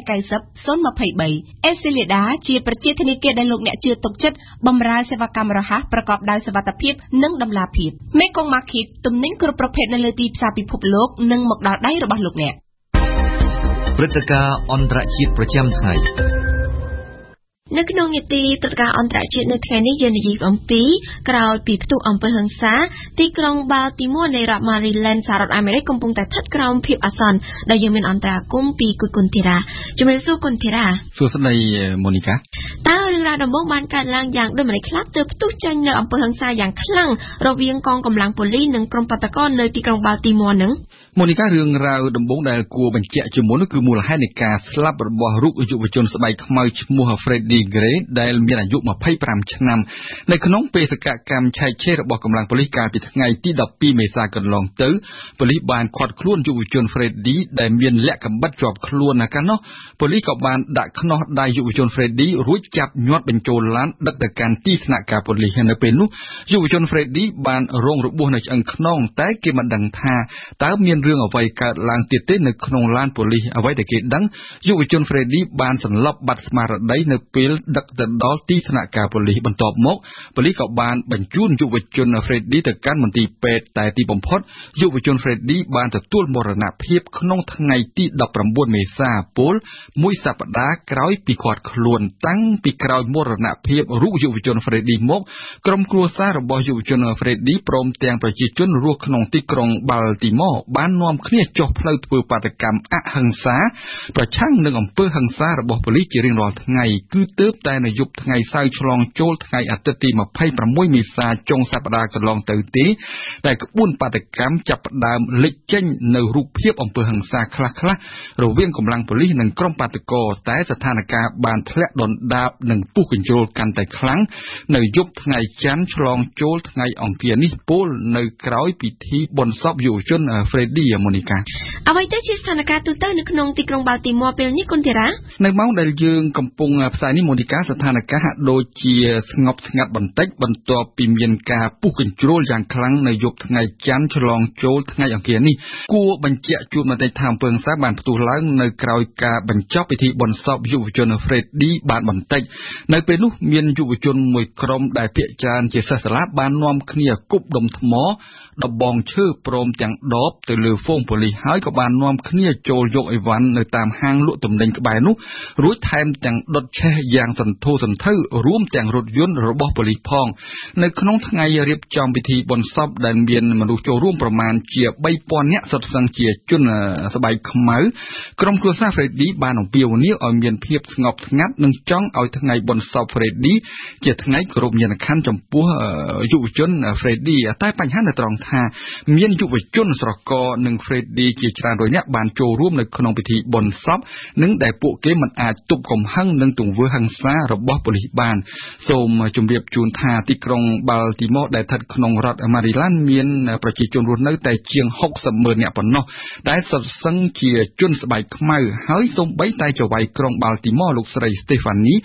990 023អេស៊ីលីដាជាប្រជាធនាគារដែលលោកអ្នកជឿទុកចិត្តបម្រើសេវាកម្មរហ័សប្រកបដោយសុវត្ថិភាពនិងតម្លាភាព Mekong Market ទំនិញគ្រប់ប្រភេទនៅលើទីផ្សារពិភពលោកនិងមកដល់ដៃរបស់លោកអ្នកព្រឹត្តិការណ៍អន្តរជាតិប្រចាំថ្ងៃនៅក្នុងនីតិព្រឹត្តិការណ៍អន្តរជាតិនៅថ្ងៃនេះយើងនិយាយអំពីក្រោយពីផ្ទុះអំពើហិង្សាទីក្រុង Baltimore នៃរដ្ឋ Maryland សហរដ្ឋអាមេរិកកំពុងតែស្ថិតក្រោមភាពអាសន្នដែលយើងមានអន្តរាគមន៍ពីគុណធីរ៉ាជំរាបសួរគុណធីរ៉ាសួស្តីម៉ូនីកាតើរឿងរ៉ាវដំបូងបានកើតឡើងយ៉ាងដូចម្តេចខ្លះទើបផ្ទុះចេញនៅអំពើហិង្សាយ៉ាងខ្លាំងរវាងកងកម្លាំងប៉ូលីសនិងក្រុមបាតុករនៅទីក្រុង Baltimore នឹងម៉ូនីការឿងរ៉ាវដំបូងដែលគួរបញ្ជាក់ជាមុនគឺមូលហេតុនៃការស្លាប់របស់រូបយុវជនស្បែកខ្មៅឈ្មោះ Freddie Gray ដែលមានអាយុ25ឆ្នាំនៅក្នុងបេសកកម្មឆែកឆេររបស់កម្លាំងប៉ូលីសកាលពីថ្ងៃទី12មេសាកន្លងទៅប៉ូលីសបានឃាត់ខ្លួនយុវជន Freddie ដែលមានលាក់កំបិតជាប់ខ្លួនកាលនោះប៉ូលីសក៏បានដាក់ខ្នោះដៃយុវជន Freddie រួចចាប់ញាត់បញ្ចូលឡានដឹកទៅកាន់ទីស្នាក់ការប៉ូលីសនៅពេលនោះយុវជន Freddie បានរងរបួសនៅឆ្អឹងខ្នងតែគេមិនដឹងថាតើមានរឿងអ្វីកើតឡើងទៀតទេនៅក្នុងឡានប៉ូលីសអ្វីដែលគេដឹងយុវជន Freddie បានសន្លប់បាត់ស្មារតីនៅពេលដឹកទៅដល់ទីស្នាក់ការប៉ូលីសបន្ទាប់មកប៉ូលីសក៏បានបញ្ជូនយុវជន Freddie ទៅកាន់មន្ទីរពេទ្យតែទីបំផុតយុវជន Freddie បានទទួលមរណភាពក្នុងថ្ងៃទី19មេសាពលមួយសប្តាហ៍ក្រោយពីឃាត់ខ្លួនតាំងពីក្រោយមរណភាពរូបយុវជន Freddie មកក្រុមគ្រួសាររបស់យុវជន Freddie ព្រមទាំងប្រជាជនរស់ក្នុងទីក្រុង Baltimore បាននាំគ្នាចុះផ្លូវធ្វើបាតកម្មអហិង្សាប្រឆាំងនឹងអំពើហិង្សារបស់ប៉ូលីសជារៀងរាល់ថ្ងៃគឺទើបតែនៅយប់ថ្ងៃសៅរ៍ឆ្លងចូលថ្ងៃអាទិត្យទី26មេសាចុងសប្តាហ៍កន្លងទៅទេតែក្បួនបាតកម្មចាប់ផ្ដើមលេចចេញនៅរូបភាពអំពើហិង្សាខ្លះៗរវាងកម្លាំងប៉ូលីសនិងក្រុមបាតកោតែស្ថានភាពបានធ្លាក់ដុនដាបនិងពុះកញ្ជ្រោលកាន់តែខ្លាំងនៅយប់ថ្ងៃច័ន្ទឆ្លងចូលថ្ងៃអង្គារនេះពលនៅក្រោយពិធីបុណ្យសពយុវជន Freddie ម៉ូនីកាអ្វីទៅជាស្ថានភាពទូទៅនៅក្នុងទីក្រុង Baltimore ពេលនេះគុណធីរ៉ានៅម៉ោងដែលយើងកំពុងផ្សាយនេះម៉ូនីកាស្ថានភាពហាក់ដូចជាស្ងប់ស្ងាត់បន្តិចបន្ទាប់ពីមានការពុះកញ្ជ្រោលយ៉ាងខ្លាំងនៅយប់ថ្ងៃច័ន្ទឆ្លងចូលថ្ងៃអង្គារនេះគួរបញ្ជាក់ជូនបន្តិចថាអំពើហិង្សាបានផ្ទុះឡើងនៅក្រោយការបញ្ចប់ពិធីបុណ្យសពយុវជន Freddie បានបន្តិចនៅពេលនោះមានយុវជនមួយក្រុមដែលភាគច្រើនជាសិស្សសាលាបាននាំគ្នាគប់ដុំថ្មដបងឈើព្រមទាំងដបទៅលើហ្វូងប៉ូលីសហើយក៏បាននាំគ្នាចូលយកអីវ៉ាន់នៅតាមហាងលក់ទំនិញក្បែរនោះរួចថែមទាំងដុតឆេះយ៉ាងសន្ធោសន្ធៅរួមទាំងរថយន្តរបស់ប៉ូលីសផងនៅក្នុងថ្ងៃរៀបចំពិធីបុណ្យសពដែលមានមនុស្សចូលរួមប្រមាណជា 3000 នាក់សុទ្ធសឹងជាជនស្បែកខ្មៅក្រុមគ្រួសារ Freddie បានអំពាវនាវឲ្យមានភាពស្ងប់ស្ងាត់និងចង់ឲ្យថ្ងៃបុណ្យសព Freddie ជាថ្ងៃគោរពញាណខណ្ឌចំពោះយុវជន Freddie តែបញ្ហានៅត្រង់ថាមានយុវជនស្រករនិង Freddie ជាច្រើនរយនាក់បានចូលរួមនៅក្នុងពិធីបុណ្យសពនិងដែលពួកគេមិនអាចទប់កំហឹងនឹងទង្វើហិង្សារបស់ប៉ូលីសបានសូមជម្រាបជូនថាទីក្រុង Baltimore ដែលស្ថិតក្នុងរដ្ឋ Maryland មានប្រជាជនរស់នៅតែជាង 60,000 នាក់ប៉ុណ្ណោះតែសុទ្ធសឹងជាជនស្បែកខ្មៅហើយសូម្បីតែចៅហ្វាយក្រុង Baltimore លោកស្រី Stephanie ក៏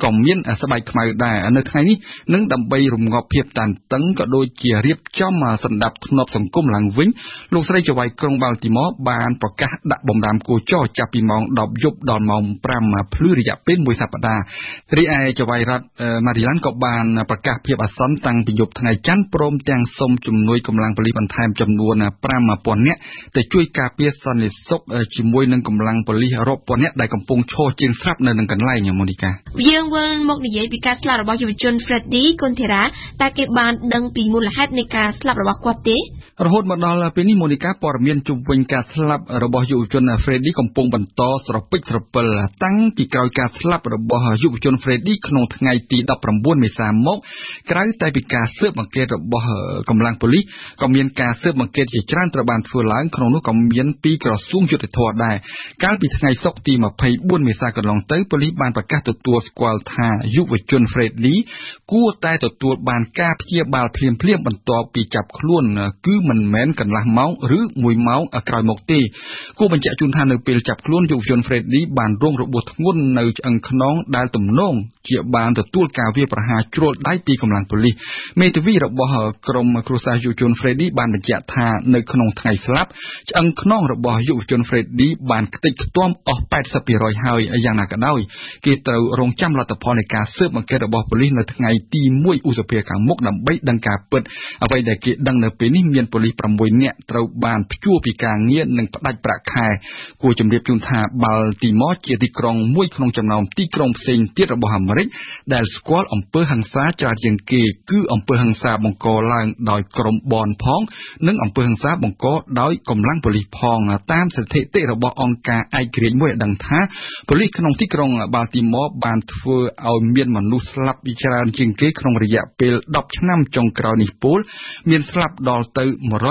ក៏មានស្បែកខ្មៅដែរនៅថ្ងៃនេះនឹងដើម្បីរងាប់ភាពតានតឹងក៏ដូចជារៀបចំសណ្ដាប់ធ្នាប់សង្គមឡើងវិញលោកស្រីចៅហ្វាយក្រុងបាល់ទីម៉ូបានប្រកាសដាក់បំរាមគោចរចាប់ពីម៉ោង 10 យប់ដល់ម៉ោង 5 ភ្លឺរយៈពេល1សប្តាហ៍រីឯចៅហ្វាយរដ្ឋម៉ារីឡាន់ក៏បានប្រកាសភាពអាសន្នតាំងពីយប់ថ្ងៃច័ន្ទព្រមទាំងសូមជំនួយកម្លាំងប៉ូលីសបន្ថែមចំនួន 5,000 នាក់ទៅជួយការពារសន្តិសុខជាមួយនឹងកម្លាំងប៉ូលីសរាប់ពាន់នាក់ដែលកំពុងឈរជើងស្រាប់នៅនឹងកន្លែងមូនីកាយើងវិលមកនិយាយពីការស្លាប់របស់យុវជន Freddy Contreras តែគេបានដឹងពីមូលហេតុនៃការស្លាប់របស់គាត់ទេរហូតមកដល់ពេលនេះមូនីកាព័ត៌មានជុំវិញការស្លាប់របស់យុវជន Freddy កំពុងបន្តស្រពេចស្រពិលតាំងពីក្រោយការស្លាប់របស់យុវជន Freddy ក្នុងថ្ងៃទី19 មេសាមកក្រៅតែពីការស៊ើបអង្កេតរបស់កម្លាំងប៉ូលីសក៏មានការស៊ើបអង្កេតជាច្រើនត្រូវបានធ្វើឡើងក្នុងនោះក៏មានពីក្រសួងយុតិធម៌ដែរកាលពីថ្ងៃសុក្រទី24 មេសាកន្លងទៅប៉ូលីសបានប្រកាសទទួលស្គាល់ថាយុវជន Freddy គួរតែទទួលបានការព្យាបាលភ្លាមៗបន្ទាប់ពីចាប់ខ្លួនគឺមិនមែនកន្លះម៉ោងឬ1ម៉ោងក្រោយមកទេគួរបញ្ជាក់ជូនថានៅពេលចាប់ខ្លួនយុវជន Freddy បានរងរបួសធ្ងន់នៅឆ្អឹងខ្នងដែលទំនងជាបានទទួលការវាយប្រហារជ្រុលដៃពីកម្លាំងប៉ូលីសមេធាវីរបស់ក្រុមគ្រួសារយុវជន Freddy បានបញ្ជាក់ថានៅក្នុងថ្ងៃស្លាប់ឆ្អឹងខ្នងរបស់យុវជន Freddy បានខ្ទេចខ្ទាំអស់ 80% ហើយយ៉ាងណាក៏ដោយគេត្រូវរងចាំលទ្ធផលនៃការស៊ើបអង្កេតរបស់ប៉ូលីសនៅថ្ងៃទី1 ឧសភាខាងមុខដើម្បីដឹងការពិតអ្វីដែលគេដឹងនៅពេលនេះមានប៉ូលីស 6 នាក់ត្រូវបានព្យួរពីការងារនិងផ្ដាច់ប្រាក់ខែគួរជម្រាបជូនថាបាល់ទីម៉ូជាទីក្រុងមួយក្នុងចំណោមទីក្រុងផ្សេងទៀតរបស់អាមេរិកដែលស្គាល់អំពើហិង្សាច្រើនជាងគេគឺអំពើហិង្សាបង្កឡើងដោយក្រុមបនផងនិងអំពើហិង្សាបង្កដោយកម្លាំងប៉ូលីសផងតាមស្ថិតិរបស់អង្គការឯករាជ្យមួយដឹងថាប៉ូលីសក្នុងទីក្រុងបាល់ទីម៉ូបានធ្វើឲ្យមានមនុស្សស្លាប់ច្រើនជាងគេក្នុងរយៈពេល10ឆ្នាំចុងក្រោយនេះពលមានស្លាប់ដល់ទៅ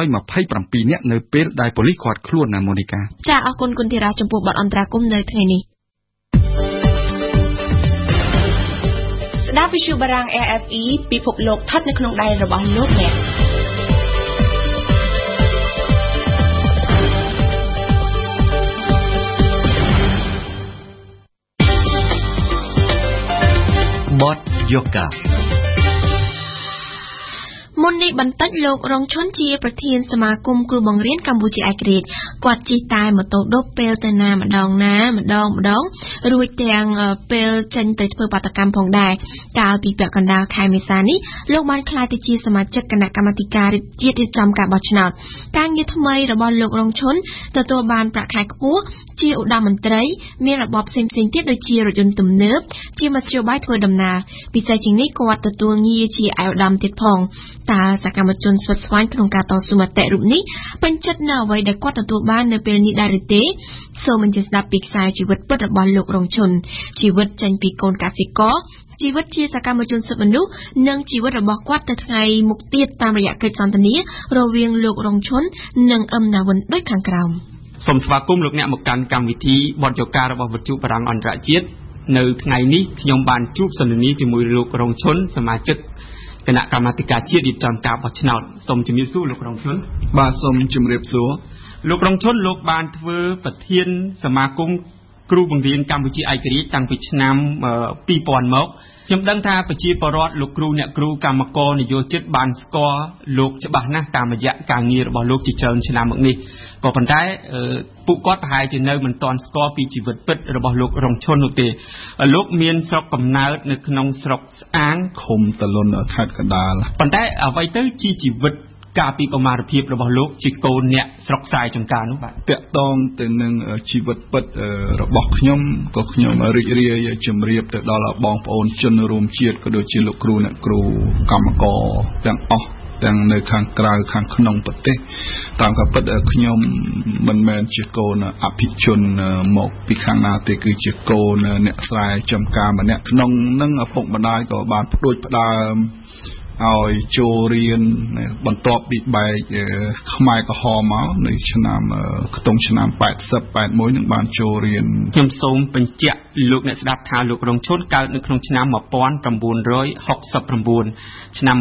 127នាក់នៅពេលដែលប៉ូលីសឃាត់ខ្លួនណាម៉ូនីកាចាអរគុណគុណធីរ៉ាចំពោះបទអន្តរាគមន៍នៅថ្ងៃនេះស្ដាប់វិទ្យុបារាំង RFE ពិភពលោកស្ថិតនៅក្នុងដៃរបស់លោកអ្នកបទយូកាមុននេះបន្តិចលោករងឈុនជាប្រធានសមាគមគ្រូបង្រៀនកម្ពុជាឯករាជ្យគាត់ជិះតែម៉ូតូឌុបពេលទៅណាម្ដងរួចទាំងពេលចេញទៅធ្វើបាតកម្មផងដែរកាលពីពាក់កណ្ដាលខែមេសានេះលោកបានក្លាយទៅជាសមាជិកគណៈកម្មាធិការជាតិរៀបចំការបោះឆ្នោតការងារថ្មីរបស់លោករងឈុនទទួលបានប្រាក់ខែខ្ពស់ជាឧត្តមមន្ត្រីមានរបបផ្សេងៗទៀតដូចជារថយន្តទំនើបជាមធ្យោបាយធ្វើដំណើរពិសេសជាងនេះគាត់ទទួលងារជាឯកឧត្តមទៀតផងតើសកម្មជនស្វិតស្វាញក្នុងការតស៊ូមតិរូបនេះពេញចិត្តនៅអ្វីដែលគាត់ទទួលបាននៅពេលនេះដែរឬទេសូមអញ្ជើញស្ដាប់ពីខ្សែជីវិតពិតរបស់លោករងឈុនជីវិតចេញពីកូនកសិករជីវិតជាសកម្មជនសិទ្ធិមនុស្សនិងជីវិតរបស់គាត់ទៅថ្ងៃមុខទៀតតាមរយៈកិច្ចសន្ទនារវាងលោករងឈុននិងអឹមណាវិនដូចខាងក្រោមសូមស្វាគមន៍លោកអ្នកមកកាន់កម្មវិធីបទយូការបស់វិទ្យុបារាំងអន្តរជាតិនៅថ្ងៃនេះខ្ញុំបានជួបសន្ទនាជាមួយលោករងឈុនសមាជិកគណៈកម្មាធិការជាតិរៀបចំការបោះឆ្នោតសូមជំរាបសួរលោករងឈុនបាទសូមជំរាបសួរលោករងឈុនលោកបានធ្វើប្រធានសមាគមគ្រូបង្រៀនកម្ពុជាឯករាជ្យតាំងពីឆ្នាំ2000មកខ្ញុំដឹងថាប្រជាពលរដ្ឋលោកគ្រូអ្នកគ្រូកម្មករនយោជិតបានស្គាល់លោកច្បាស់ណាស់តាមរយៈការងាររបស់លោកជាច្រើនឆ្នាំមកនេះក៏ប៉ុន្តែពួកគាត់ប្រហែលជានៅមិនទាន់ស្គាល់ពីជីវិតពិតរបស់លោករងឈុននោះទេលោកមានស្រុកកំណើតនៅក្នុងស្រុកស្អាងឃុំតលុនខេត្តកណ្ដាលប៉ុន្តែអ្វីទៅជាជីវិតកាលពីកុមារភាពរបស់លោកជាកូនអ្នកស្រុកខ្សែចំការនោះបាទតកតងទៅនឹងជីវិតពិតរបស់ខ្ញុំក៏ខ្ញុំរីករាយជំរាបទៅដល់បងប្អូនជនរួមជាតិក៏ដូចជាលោកគ្រូអ្នកគ្រូកម្មករទាំងអស់ទាំងនៅខាងក្រៅខាងក្នុងប្រទេសតាមការពិតខ្ញុំមិនមែនជាកូនអភិជនមកពីខាងណាទេគឺជាកូនអ្នកស្រែចំការម្នាក់ក្នុងនឹងឪពុកម្ដាយក៏បានផ្ដួចផ្ដើមឲ្យចូលរៀនបន្ទាប់ពីបែកខ្មែរក្រហមមកនៅឆ្នាំខ្ទង់ឆ្នាំ80 81នឹងបានចូលរៀនខ្ញុំសូមបញ្ជាក់លោកអ្នកស្ដាប់ថាលោករងឈុនកើតនៅក្នុងឆ្នាំ1969ឆ្នាំ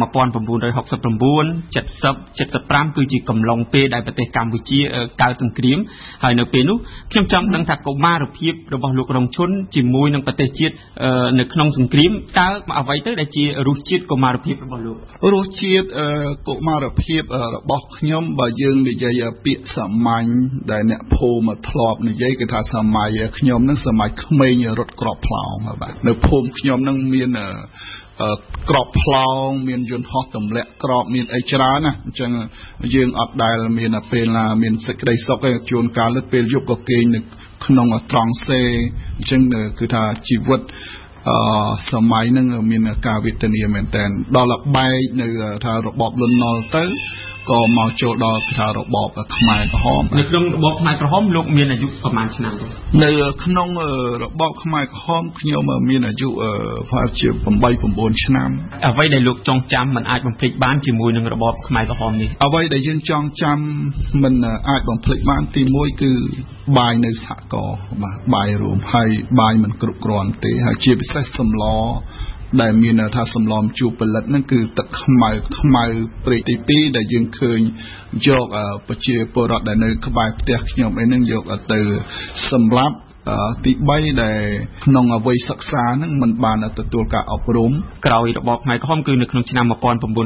1969 70 75គឺជាកំឡុងពេលដែលប្រទេសកម្ពុជាកើតសង្គ្រាមហើយនៅពេលនោះខ្ញុំចង់ដឹងថាកុមារភាពរបស់លោករងឈុនជាមួយនឹងប្រទេសជាតិនៅក្នុងសង្គ្រាមតើអ្វីទៅដែលជារសជាតិកុមារភាពរបស់លោករសជាតិកុមារភាពរបស់ខ្ញុំបើយើងនិយាយពាក្យសាមញ្ញដែលអ្នកភូមិធ្លាប់និយាយគឺថាសម័យខ្ញុំនឹងសម័យក្មេងរត់ក្របផ្លោងបាទនៅភូមិខ្ញុំនឹងមានក្របផ្លោងមានយន្តហោះទម្លាក់ក្របមានអីច្រើនណាអញ្ចឹងយើងអត់ដែលមានពេលណាមានសេចក្តីសុខទេជួនកាលពេលយប់ក៏គេងនៅក្នុងត្រង់សេអញ្ចឹងគឺថាជីវិតសម័យហ្នឹងមានការវេទនាមែនតើដល់បែកនៅថារបបលន់នល់ទៅក៏មកចូលដល់ថារបបខ្មែរក្រហមនៅក្នុងរបបខ្មែរក្រហមលោកមានអាយុប្រហែលឆ្នាំទៅនៅក្នុងរបបខ្មែរក្រហមខ្ញុំមានអាយុប្រហែលជា8 9ឆ្នាំអ្វីដែលលោកចងចាំមិនអាចបំភ្លេចបានជាមួយនឹងរបបខ្មែរក្រហមនេះអ្វីដែលយើងចងចាំមិនអាចបំភ្លេចបានទី1គឺបាយនៅសហករណ៍បាទបាយរួមហើយបាយមិនគ្រប់គ្រាន់ទេហើយជាពិសេសសម្លដែលមានថាសម្លម្ជូរផលិតហ្នឹងគឺទឹកខ្មៅព្រែកទី2ដែលយើងឃើញយកប្រជាពលរដ្ឋដែលនៅក្បែរផ្ទះខ្ញុំអីហ្នឹងយកទៅសម្លាប់ទី3ដែលក្នុងអវ័យសិក្សាហ្នឹងมันបានទទួលការអប់រំក្រោយរបបខ្មែរក្រហមគឺនៅក្នុងឆ្នាំ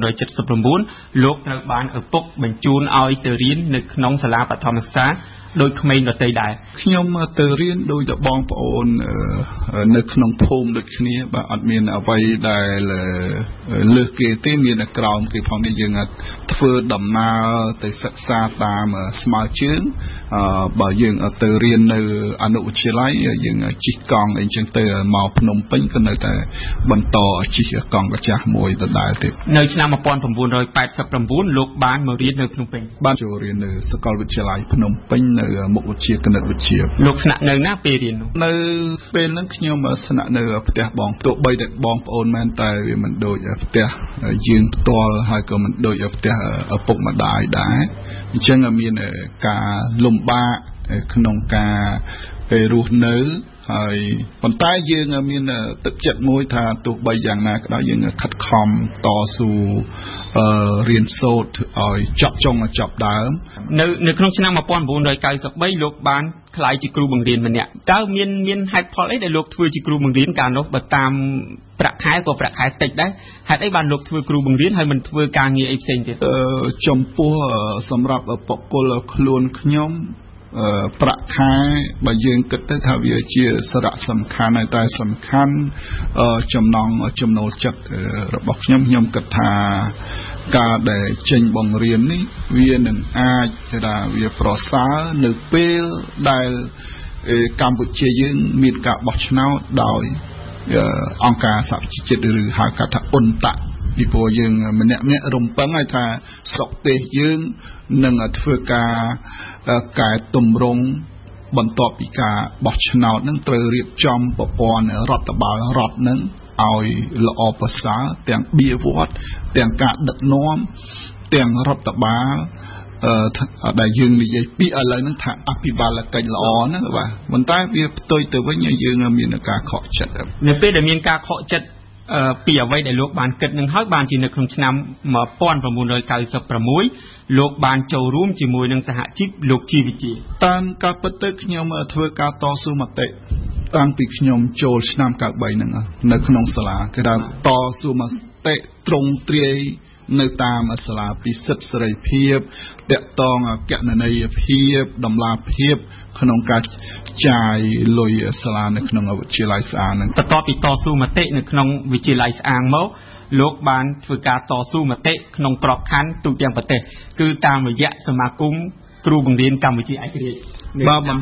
1979លោកត្រូវបានឪពុកបញ្ជូនឲ្យទៅរៀននៅក្នុងសាលាបឋមសិក្សាដោយក្មេងដទៃដែរខ្ញុំទៅរៀនដោយតែបងប្អូននៅក្នុងភូមិដូចគ្នាបាទអត់មានអ្វីដែលលើសគេទេមានក្រោមគេផងនេះយើងធ្វើដំណើរទៅសិក្សាតាមស្មើជើងបើយើងទៅរៀននៅអនុវិទ្យាល័យយើងជិះកង់អីចឹងទៅមកភ្នំពេញក៏នៅតែបន្តជិះកង់កាចាស់មួយដដែលទៀតនៅឆ្នាំ1989លោកបានមករៀននៅភ្នំពេញបានចូលរៀននៅសាកលវិទ្យាល័យភ្នំពេញនៅមុខវិជ្ជាគណិតវិទ្យាលោកស្នាក់នៅណាពេលរៀននោះនៅពេលហ្នឹងខ្ញុំស្នាក់នៅផ្ទះបងទោះបីតែបងប្អូនមែនតែវាមិនដូចផ្ទះយើងផ្ទាល់ហើយក៏មិនដូចផ្ទះឪពុកម្ដាយដែរអញ្ចឹងមានការលំបាកក្នុងការរស់នៅហើយប៉ុន្តែយើងមានទឹកចិត្តមួយថាទោះបីយ៉ាងណាក៏ដោយយើងខិតខំតស៊ូរៀនសូត្រឲ្យចប់ចុងចប់ដើមនៅក្នុងឆ្នាំ1993លោកបានក្លាយជាគ្រូបង្រៀនម្នាក់តើមានហេតុផលអីដែលលោកធ្វើជាគ្រូបង្រៀនកាលនោះបើតាមប្រាក់ខែក៏ប្រាក់ខែតិចដែរហេតុអីបានលោកធ្វើគ្រូបង្រៀនហើយមិនធ្វើការងារអីផ្សេងទៀតចំពោះសម្រាប់បុគ្គលខ្លួនខ្ញុំប្រាក់ខែបើយើងគិតទៅថាវាជាសារៈសំខាន់ហើយតែសំខាន់ចំណងចំណូលចិត្តរបស់ខ្ញុំគិតថាការដែលចេញបង្រៀននេះវានឹងអាចថាវាប្រសើរនៅពេលដែលកម្ពុជាយើងមានការបោះឆ្នោតដោយអង្គការសហប្រជាជាតិឬហៅកាត់ថាអ៊ុនតាក់ពីព្រោះយើងម្នាក់រំពឹងឲ្យថាស្រុកទេសយើងនឹងធ្វើការកែតម្រង់បន្ទាប់ពីការបោះឆ្នោតនឹងត្រូវរៀបចំប្រព័ន្ធរដ្ឋបាលរដ្ឋនឹងឲ្យល្អប្រសើរទាំងបៀវត្សទាំងការដឹកនាំទាំងរដ្ឋបាលដែលយើងនិយាយពីឥឡូវហ្នឹងថាអភិបាលកិច្ចល្អហ្នឹងបាទប៉ុន្តែវាផ្ទុយទៅវិញយើងមានការខកចិត្តនៅពេលដែលមានការខកចិត្តពីអ្វីដែលលោកបានគិតនឹងហើយបានជានៅក្នុងឆ្នាំ1996លោកបានចូលរួមជាមួយនឹងសហជីពលោកជីវិជាតាមការពិតទៅខ្ញុំធ្វើការតស៊ូមតិតាំងពីខ្ញុំចូលឆ្នាំ93ហ្នឹងនៅក្នុងសាលាគេថាតស៊ូមតិត្រង់ទ្រាយនៅតាមសាលាពិសិដ្ឋសេរីភាពតកតងកណន័យភាពតម្លាភាពក្នុងការចាយលុយសាលានៅក្នុងវិទ្យាល័យស្អាងហ្នឹងបន្ទាប់ពីតស៊ូមតិនៅក្នុងវិទ្យាល័យស្អាងមកលោកបានធ្វើការតស៊ូមតិក្នុងក្របខ័ណ្ឌទូទាំងប្រទេសគឺតាមរយៈសមាគមគ្រូបង្រៀនកម្ពុជាឯករាជ្យនៅឆ្នាំ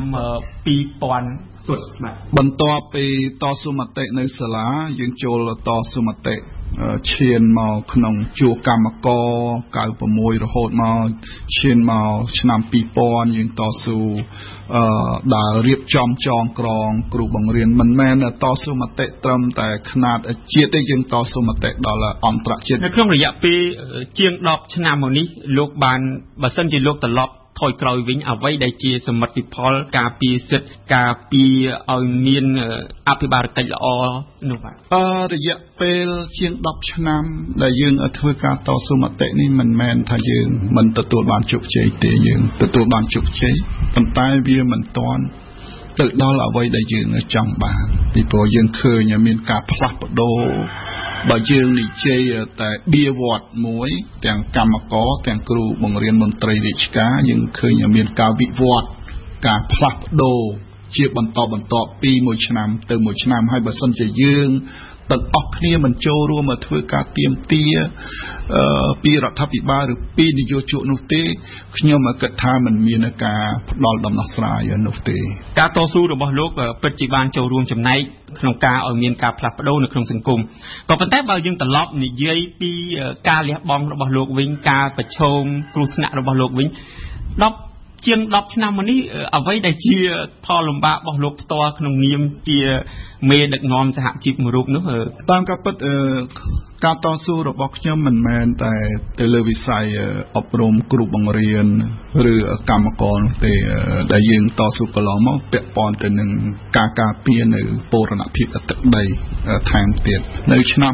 2000 បន្ទាប់ពីតស៊ូមតិនៅសាលាយើងចូលតស៊ូមតិឈានមកក្នុងជួរកម្មករ96រហូតមកឈានមកឆ្នាំ2000យើងតស៊ូដើររៀបចំចងក្រងគ្រូបង្រៀនមិនមែនតស៊ូមតិត្រឹមតែខ្នាតជាតិទេយើងតស៊ូមតិដល់អន្តរជាតិនៅក្នុងរយៈពេលជាង10ឆ្នាំមកនេះលោកបានបើសិនជាលោកត្រឡប់ថយក្រោយវិញអ្វីដែលជាសមិទ្ធផលការពារសិទ្ធិការពារឲ្យមានអភិបាលកិច្ចល្អនោះបាទរយៈពេលជាង10ឆ្នាំដែលយើងធ្វើការតស៊ូមតិនេះមិនមែនថាយើងមិនទទួលបានជោគជ័យទេយើងទទួលបានជោគជ័យប៉ុន្តែវាមិនទាន់ទៅដល់អ្វីដែលយើងចង់បានពីព្រោះយើងឃើញមានការផ្លាស់ប្ដូរបើយើងនិយាយតែបៀវត្សមួយទាំងកម្មករទាំងគ្រូបង្រៀនមន្ត្រីរាជការយើងឃើញមានការវិវត្តការផ្លាស់ប្ដូរជាបន្តពីមួយឆ្នាំទៅមួយឆ្នាំហើយបើសិនជាយើងទាំងអស់គ្នាមិនចូលរួមមកធ្វើការទៀមទាពីរដ្ឋាភិបាលឬពីនយោជកនោះទេខ្ញុំគិតថាมันមានការផ្ដល់ដំណោះស្រាយនោះទេការតស៊ូរបស់លោកពិតជាបានចូលរួមចំណែកក្នុងការឲ្យមានការផ្លាស់ប្ដូរនៅក្នុងសង្គមក៏ប៉ុន្តែបើយើងត្រឡប់និយាយពីការលះបង់របស់លោកវិញការប្រឈមគ្រោះថ្នាក់របស់លោកវិញជាង10ឆ្នាំមកនេះអ្វីដែលជាផលលំបាករបស់លោកផ្ទាល់ក្នុងនាមជាមេដឹកនាំសហជីពមួយរូបនោះតាមការពិតការតស៊ូរបស់ខ្ញុំមិនមែនតែទៅលើវិស័យអប់រំគ្រូបង្រៀនឬកម្មករនោះទេដែលយើងតស៊ូកន្លងមកពាក់ព័ន្ធទៅនឹងការការពារនៅបូរណភាពទឹកដីថែមទៀតនៅឆ្នាំ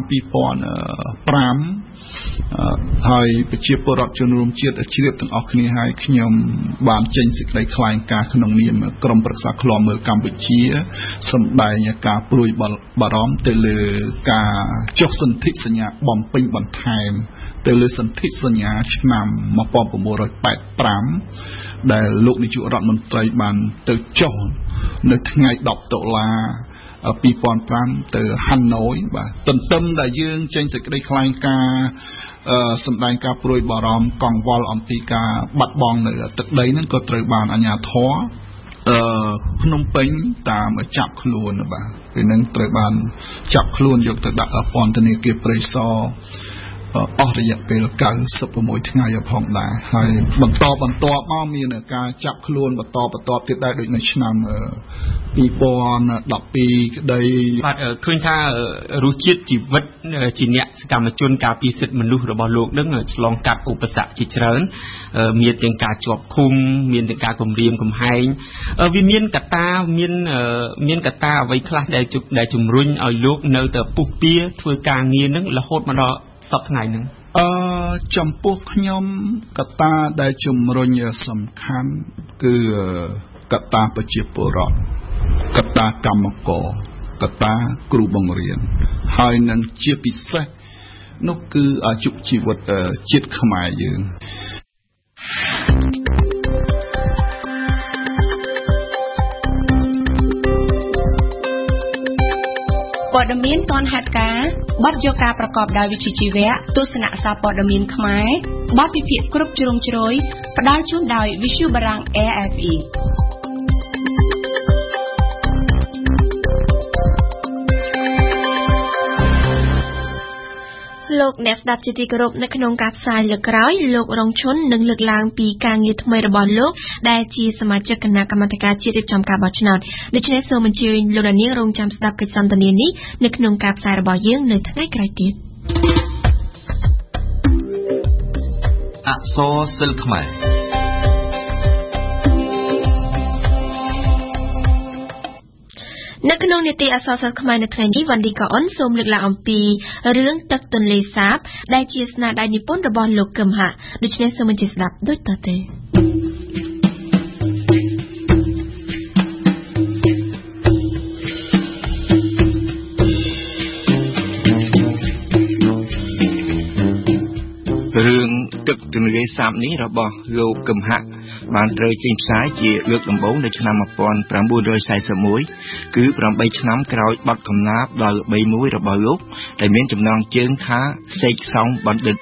2005ហើយប្រជាពលរដ្ឋជនរួមជាតិជ្រាបទាំងអស់គ្នាហើយខ្ញុំបានចេញសេចក្តីថ្លែងការណ៍ក្នុងនាមក្រុមប្រឹក្សាឃ្លាំមើលកម្ពុជាសម្ដែងការព្រួយបារម្ភទៅលើការចុះសន្ធិសញ្ញាបំពេញបន្ថែមទៅលើសន្ធិសញ្ញាឆ្នាំ1985ដែលលោកនាយករដ្ឋមន្ត្រីបានទៅចុះនៅថ្ងៃ10ដុល្លារ2005ទៅហាណូយបាទទន្ទឹមដែលយើងចេញសេចក្តីថ្លែងការណ៍សម្ដែងការព្រួយបារម្ភកង្វល់អំពីការបាត់បង់នៅទឹកដីហ្នឹងក៏ត្រូវបានអាជ្ញាធរភ្នំពេញតាមចាប់ខ្លួនបាទពេលហ្នឹងត្រូវបានចាប់ខ្លួនយកទៅដាក់ពន្ធនាគារព្រៃសរអស់រយៈពេល96ថ្ងៃផងដែរហើយបន្តមកមានការចាប់ខ្លួនបន្តទៀតដែរដូចនៅឆ្នាំ2012ក្តីបាទឃើញថារសជាតិជីវិតជាអ្នកសកម្មជនការពារសិទ្ធិមនុស្សរបស់លោកនឹងឆ្លងកាត់ឧបសគ្គជាច្រើនមានទាំងការជាប់ឃុំមានទាំងការគំរាមកំហែងវាមានកត្តាមានកត្តាអ្វីខ្លះដែលជំរុញឲ្យលោកនៅតែពុះពៀធ្វើការងារនឹងរហូតមកដល់សប្តាហ៍ថ្ងៃហ្នឹងចំពោះខ្ញុំកត្តាដែលជំរុញសំខាន់គឺកត្តាប្រជាពលរដ្ឋកត្តាកម្មករកត្តាគ្រូបង្រៀនហើយនឹងជាពិសេសនោះគឺអាយុជីវិតជាតិខ្មែរយើងព័ត៌មានទាន់ហេតុការណ៍បទយកការប្រកបដោយវិជ្ជាជីវៈទស្សនៈសារព័ត៌មានខ្មែរបទវិភាគគ្រប់ជ្រុងជ្រោយផ្ដល់ជូនដោយវិទ្យុបារាំង RFE លោកអ្នកស្ដាប់ជាទីគោរពនៅក្នុងការផ្សាយលើកក្រោយលោករងឈុននឹងលើកឡើងពីការងារថ្មីរបស់លោកដែលជាសមាជិកគណៈកម្មាធិការជាតិរៀបចំការបោះឆ្នោតដូច្នេះសូមអញ្ជើញលោកនាងរងចាំស្ដាប់កិច្ចសន្ទនានេះនៅក្នុងការផ្សាយរបស់យើងនៅថ្ងៃក្រោយទៀតអក្សរសិល្ប៍ខ្មែរនៅក្នុងនីតិអក្សរសិល្ប៍ខ្មែរនៅថ្ងៃនេះវ៉ាន់ឌីកាអុនសូមលើកឡើងអំពីរឿងទឹកទន្លេសាបដែលជាស្នាដៃនិពន្ធរបស់លោកកឹមហៈដូច្នេះសូមអញ្ជើញស្ដាប់ដូចតទៅរឿងទឹកទន្លេសាបនេះរបស់លោកកឹមហៈបានត្រូវចេញផ្សាយជាលើកដំបូងនៅឆ្នាំ1941គឺ8ឆ្នាំក្រោយបទកំណាព្យដ៏ល្បីមួយរបស់លោកដែលមានចំណងជើងថាសេកសោងបណ្ឌិត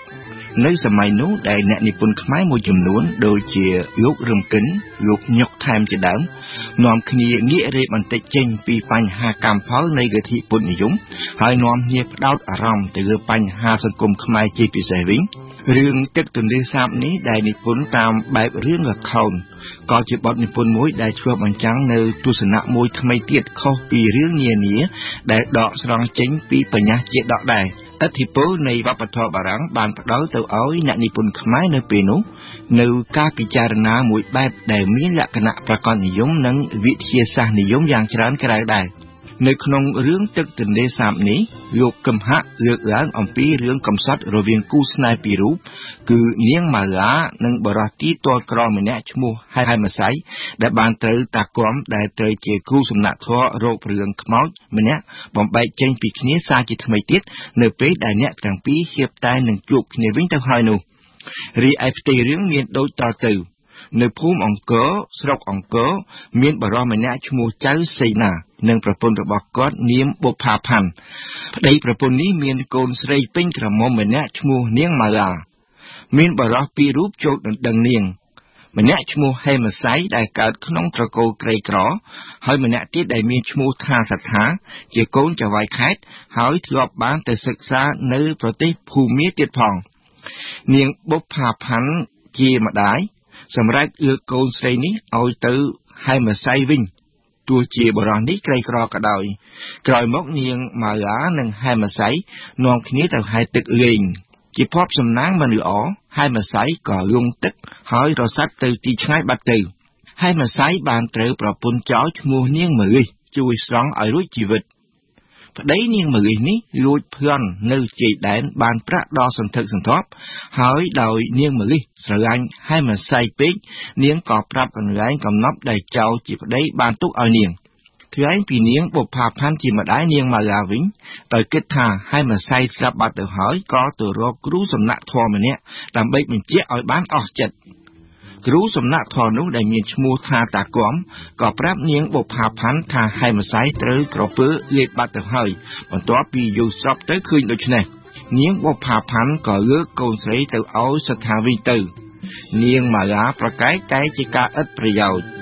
នៅសម័យនោះដែលអ្នកនិពន្ធខ្មែរមួយចំនួនដូចជាលោករំកិនលោកញុកថែមជាដើមនាំគ្នាងាករេបន្តិចចេញពីបញ្ហាកម្មផលនៃលទ្ធិពុទ្ធនិយមហើយនាំគ្នាផ្ដោតអារម្មណ៍ទៅលើបញ្ហាសង្គមខ្មែរជាពិសេសវិញរឿងទឹកទន្លេសាបនេះដែលនិពន្ធតាមបែបរឿងល្ខោនក៏ជាបទនិពន្ធមួយដែលឆ្លុះបញ្ចាំងនៅទស្សនៈមួយថ្មីទៀតខុសពីរឿងនានាដែលដកស្រង់ចេញពីបញ្ញាជាដកដែរឥទ្ធិពលនៃវប្បធម៌បារាំងបានផ្ដល់ទៅឲ្យអ្នកនិពន្ធខ្មែរនៅពេលនោះនៅការពិចារណាមួយបែបដែលមានលក្ខណៈប្រកបនិយមនិងវិទ្យាសាស្ត្រនិយមយ៉ាងច្រើនក្រៅដែរនៅក្នុងរឿងទឹកទន្លេសាបនេះលោកកឹមហៈលើកឡើងអំពីរឿងកំសត់រវាងគូស្នេហ៍ពីររូបគឺនាងម៉ាឡានិងបរិសុទ្ធទីទាល់ក្រម្នាក់ឈ្មោះហែមសៃដែលបានត្រូវតាគំដែលត្រូវជាគ្រូសំណាក់ធម៌រោគរឿងខ្មោចម្នាក់បំបែកចេញពីគ្នាសារជាថ្មីទៀតនៅពេលដែលអ្នកទាំងពីរហៀបតែនឹងជួបគ្នាវិញទៅហើយនោះរីឯផ្ទៃរឿងមានដូចតទៅនៅភូមិអង្គរស្រុកអង្គរមានបរិសម្នាក់ឈ្មោះចៅសីណានិងប្រពន្ធរបស់គាត់នាមបុប្ផាផាន់ប្តីប្រពន្ធនេះមានកូនស្រីពេញក្រមុំម្នាក់ឈ្មោះនាងម៉ាឡាមានបរិសពីររូបចូលដណ្ដឹងនាងម្នាក់ឈ្មោះហេមសៃដែលកើតក្នុងត្រកូលក្រីក្រហើយម្នាក់ទៀតដែលមានឈ្មោះថាសថាជាកូនចៅហ្វាយខេត្តហើយធ្លាប់បានទៅសិក្សានៅប្រទេសភូមាទៀតផងនាងបុប្ផាផាន់ជាម្ដាយសម្រាប់លើកកូនស្រីនេះឲ្យទៅហែមសៃវិញទោះជាបរិសនេះក្រីក្រក៏ដោយក្រោយមកនាងម៉ាឡានិងហែមសៃនាំគ្នាទៅហែទឹកលេងជាភ័ព្វសំណាងមិនល្អហែមសៃក៏លង់ទឹកហើយរសាត់ទៅទីឆ្ងាយបាត់ទៅហែមសៃបានត្រូវប្រពន្ធចោលឈ្មោះនាងមលិសជួយស្រង់ឲ្យរួចជីវិតប្តីនាងមលិសនេះលួចភ័ណ្ឌនៅជ័យដែនបានប្រាក់ដល់សន្ធឹកសន្ធាប់ហើយដោយនាងមលិសស្រឡាញ់ហែមសៃពេកនាងក៏ប្រាប់កន្លែងកំណប់ដែលចោលជាប្តីបានទុកឲ្យនាងថ្លែងពីនាងបុប្ផាផាន់ជាម្ដាយនាងម៉ាឡាវិញដោយគិតថាហែមសៃស្លាប់បាត់ទៅហើយក៏ទៅរកគ្រូសំណាក់ធម៌ម្នាក់ដើម្បីបញ្ជាក់ឲ្យបានអស់ចិត្តគ្រូសំណាក់ធម៌នោះដែលមានឈ្មោះថាតាគំក៏ប្រាប់នាងបុប្ផាផាន់ថាហែមសៃត្រូវក្រពើលេបបាត់ទៅហើយបន្ទាប់ពីយល់សពទៅឃើញដូច្នេះនាងបុប្ផាផាន់ក៏លើកកូនស្រីទៅឲ្យសថាវិញទៅនាងម៉ាឡាប្រកែកតែជាការឥតប្រយោជន៍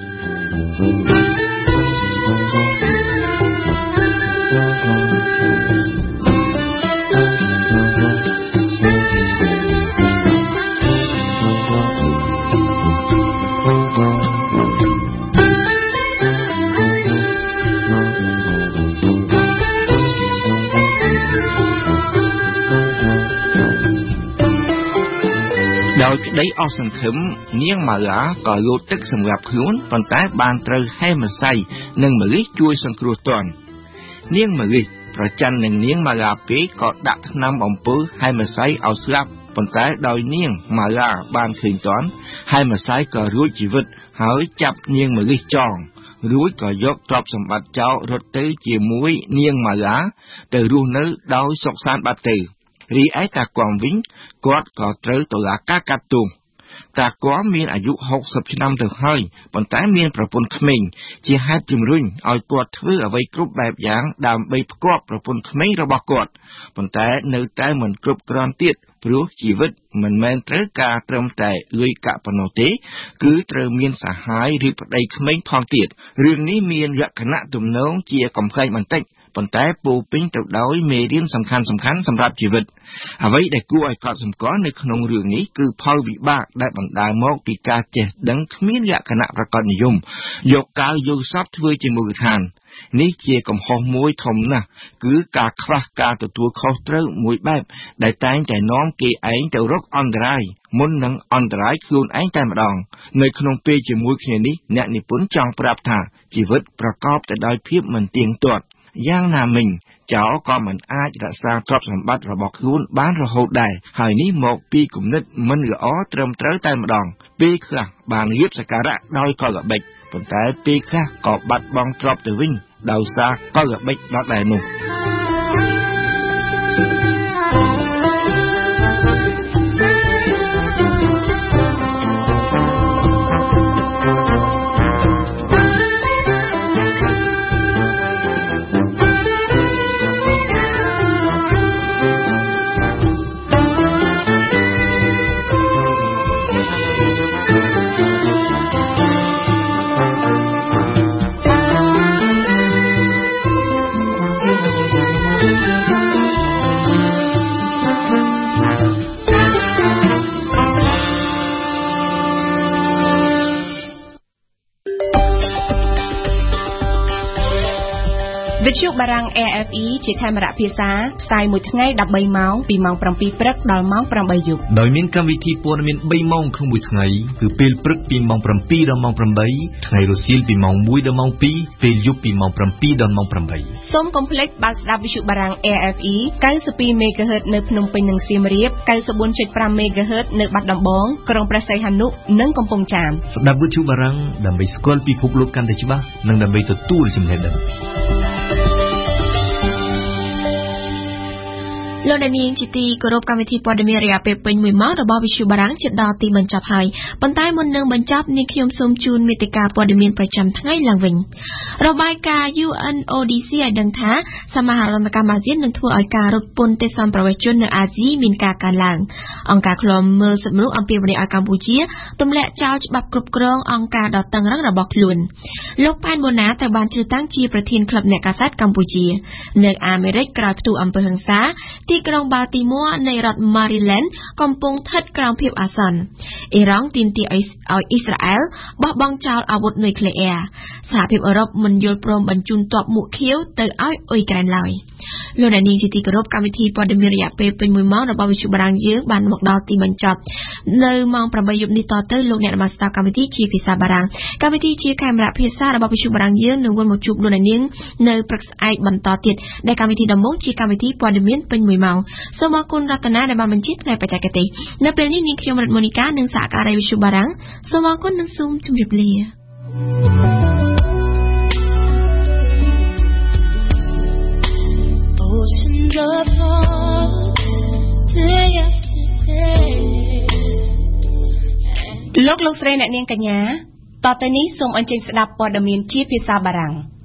ដោយក្តីអស់សង្ឃឹមនាងម៉ាឡាក៏លោតទឹកសម្រាប់ខ្លួនប៉ុន្តែបានត្រូវហេមសៃនិងមលិសជួយសង្គ្រោះទាន់នាងមលិសប្រច័ណ្ឌនឹងនាងម៉ាឡាពេកក៏ដាក់ថ្នាំអំពើហេមសៃឲ្យស្លាប់ប៉ុន្តែដោយនាងម៉ាឡាបានឃើញទាន់ហេមសៃក៏រួចជីវិតហើយចាប់នាងមលិសចងរួចក៏យកទ្រព្យសម្បត្តិចោលរត់ទៅជាមួយនាងម៉ាឡាទៅរស់នៅដោយសុខសាន្តបាត់ទៅរីឯតាគំវិញគាត់ក៏ត្រូវតុលាការកាត់ទោសតាគំមានអាយុ60ឆ្នាំទៅហើយប៉ុន្តែមានប្រពន្ធក្មេងជាហេតុជំរុញឲ្យគាត់ធ្វើអ្វីគ្រប់បែបយ៉ាងដើម្បីផ្គាប់ប្រពន្ធក្មេងរបស់គាត់ប៉ុន្តែនៅតែមិនគ្រប់គ្រាន់ទៀតព្រោះជីវិតមិនមែនត្រូវការត្រឹមតែលុយកាក់ប៉ុណ្ណោះទេគឺត្រូវមានសហាយឬប្តីក្មេងផងទៀតរឿងនេះមានលក្ខណៈទំនងជាកំប្លែងបន្តិចប៉ុន្តែពោពេញទៅដោយមេរៀនសំខាន់ៗសម្រាប់ជីវិតអ្វីដែលគួរឲ្យកត់សម្គាល់នៅក្នុងរឿងនេះគឺផលវិបាកដែលបណ្ដាលមកពីការចេះដឹងគ្មានលក្ខណៈប្រកបនិយមយកកាវយល់សពធ្វើជាមូលដ្ឋាននេះជាកំហុសមួយធំណាស់គឺការខ្វះការទទួលខុសត្រូវមួយបែបដែលតែងតែនាំគេឯងទៅរកអន្តរាយមុននឹងអន្តរាយខ្លួនឯងតែម្ដងនៅក្នុងពេលជាមួយគ្នានេះអ្នកនិពន្ធចង់ប្រាប់ថាជីវិតប្រកបទៅដោយភាពមិនទៀងទាត់យ៉ាងណាមិញចោរក៏មិនអាចរក្សាទ្រព្យសម្បត្តិរបស់ខ្លួនបានរហូតដែរហើយនេះមកពីគំនិតមិនល្អត្រឹមត្រូវតែម្ដងពេលខ្លះបានរៀបសក្ការៈដោយកលល្បិចប៉ុន្តែពេលខ្លះក៏បាត់បង់ទ្រព្យទៅវិញដោយសារកលល្បិចដដែលនោះវិទ្យុបារាំង AFE ជាខេមរៈភាសាផ្សាយមួយថ្ងៃ13ម៉ោងពីម៉ោង7ព្រឹកដល់ម៉ោង8យប់ដោយមានកម្មវិធីព័ត៌មាន3ម៉ោងក្នុងមួយថ្ងៃគឺពេលព្រឹកពីម៉ោង7ដល់ម៉ោង8ថ្ងៃរសៀលពីម៉ោង1ដល់ម៉ោង2ពេលយប់ពីម៉ោង7ដល់ម៉ោង8 សូមកុំភ្លេចបើកស្ដាប់វិទ្យុបារាំង AFE 92 MHz នៅភ្នំពេញនិងសៀមរាប 94.5 MHz នៅបាត់ដំបងក្រុងព្រះសីហនុនិងកំពង់ចាមស្ដាប់វិទ្យុបារាំងដើម្បីស្គាល់ពិភពលោកកាន់តែច្បាស់និងដើម្បីទទួលចំណេះដឹងលោកនាងជាទីគោរពកម្មវិធីព័ត៌មានរយៈពេលពេញ1ម៉ោងរបស់វិទ្យុបារាំងជិតដល់ទីបញ្ចប់ហើយប៉ុន្តែមុននឹងបញ្ចប់នាងខ្ញុំសូមជូនមេតិការព័ត៌មានប្រចាំថ្ងៃឡើងវិញរបាយការណ៍ UNODC ឲ្យដឹងថាសមាហរណកម្មអាស៊ាននឹងធ្វើឲ្យការរត់ពន្ធទេសន្តប្រវេសន៍ជននៅអាស៊ីមានការកើនឡើងអង្គការឃ្លាំមើលសិទ្ធិមនុស្សអំពាវនាវឲ្យកម្ពុជាទម្លាក់ចោលច្បាប់គ្រប់គ្រងអង្គការដ៏តឹងរ៉ឹងរបស់ខ្លួនលោកប៉ែនបូណាត្រូវបានជ្រើសតាំងជាប្រធានក្លឹបអ្នកកាសែតកម្ពុជានៅអាមេរិកក្រោយផ្ទុះអំពើហិង្សាទីក្រុងបាល់ទីមួរនៃរដ្ឋ Maryland កំពុងស្ថិតក្រោមភាពអាសន្នអ៊ីរ៉ង់ទាមទារឲ្យអ៊ីស្រាអែលបោះបង់ចោលអាវុធនុយក្លេអ៊ែរសហភាពអឺរ៉ុបមិនយល់ព្រមបញ្ជូនទ័ពមួកខៀវទៅឲ្យអ៊ុយក្រែនឡើយលោកអ្នកនាងជាទីគោរពកម្មវិធីព័ត៌មានរយៈពេលពេញ1ម៉ោងរបស់វិទ្យុបារាំងយើងបានមកដល់ទីបញ្ចប់នៅម៉ោង8យប់នេះតទៅលោកអ្នកបានស្ដាប់កម្មវិធីជាភាសាបារាំងកម្មវិធីជាខេមរៈភាសារបស់វិទ្យុបារាំងយើងនឹងវិលមកជួបលោកអ្នកនាងនៅព្រឹកស្អែកបន្តទៀតដែលកម្មវិធីដំបូងជាកម្មវិធីព័ត៌មានពេញ1ម៉ោងសូមអរគុណរតនាដែលបានបញ្ជាផ្នែកបច្ចេកទេសនៅពេលនេះនាងខ្ញុំរតមូនីកានិងសហការីវិទ្យុបារាំងសូមអរគុណនិងសូមជម្រាបលាលោកស្រីអ្នកនាងកញ្ញាតទៅនេះសូមអញ្ជើញស្ដាប់ព័ត៌មានជាភាសាបារាំង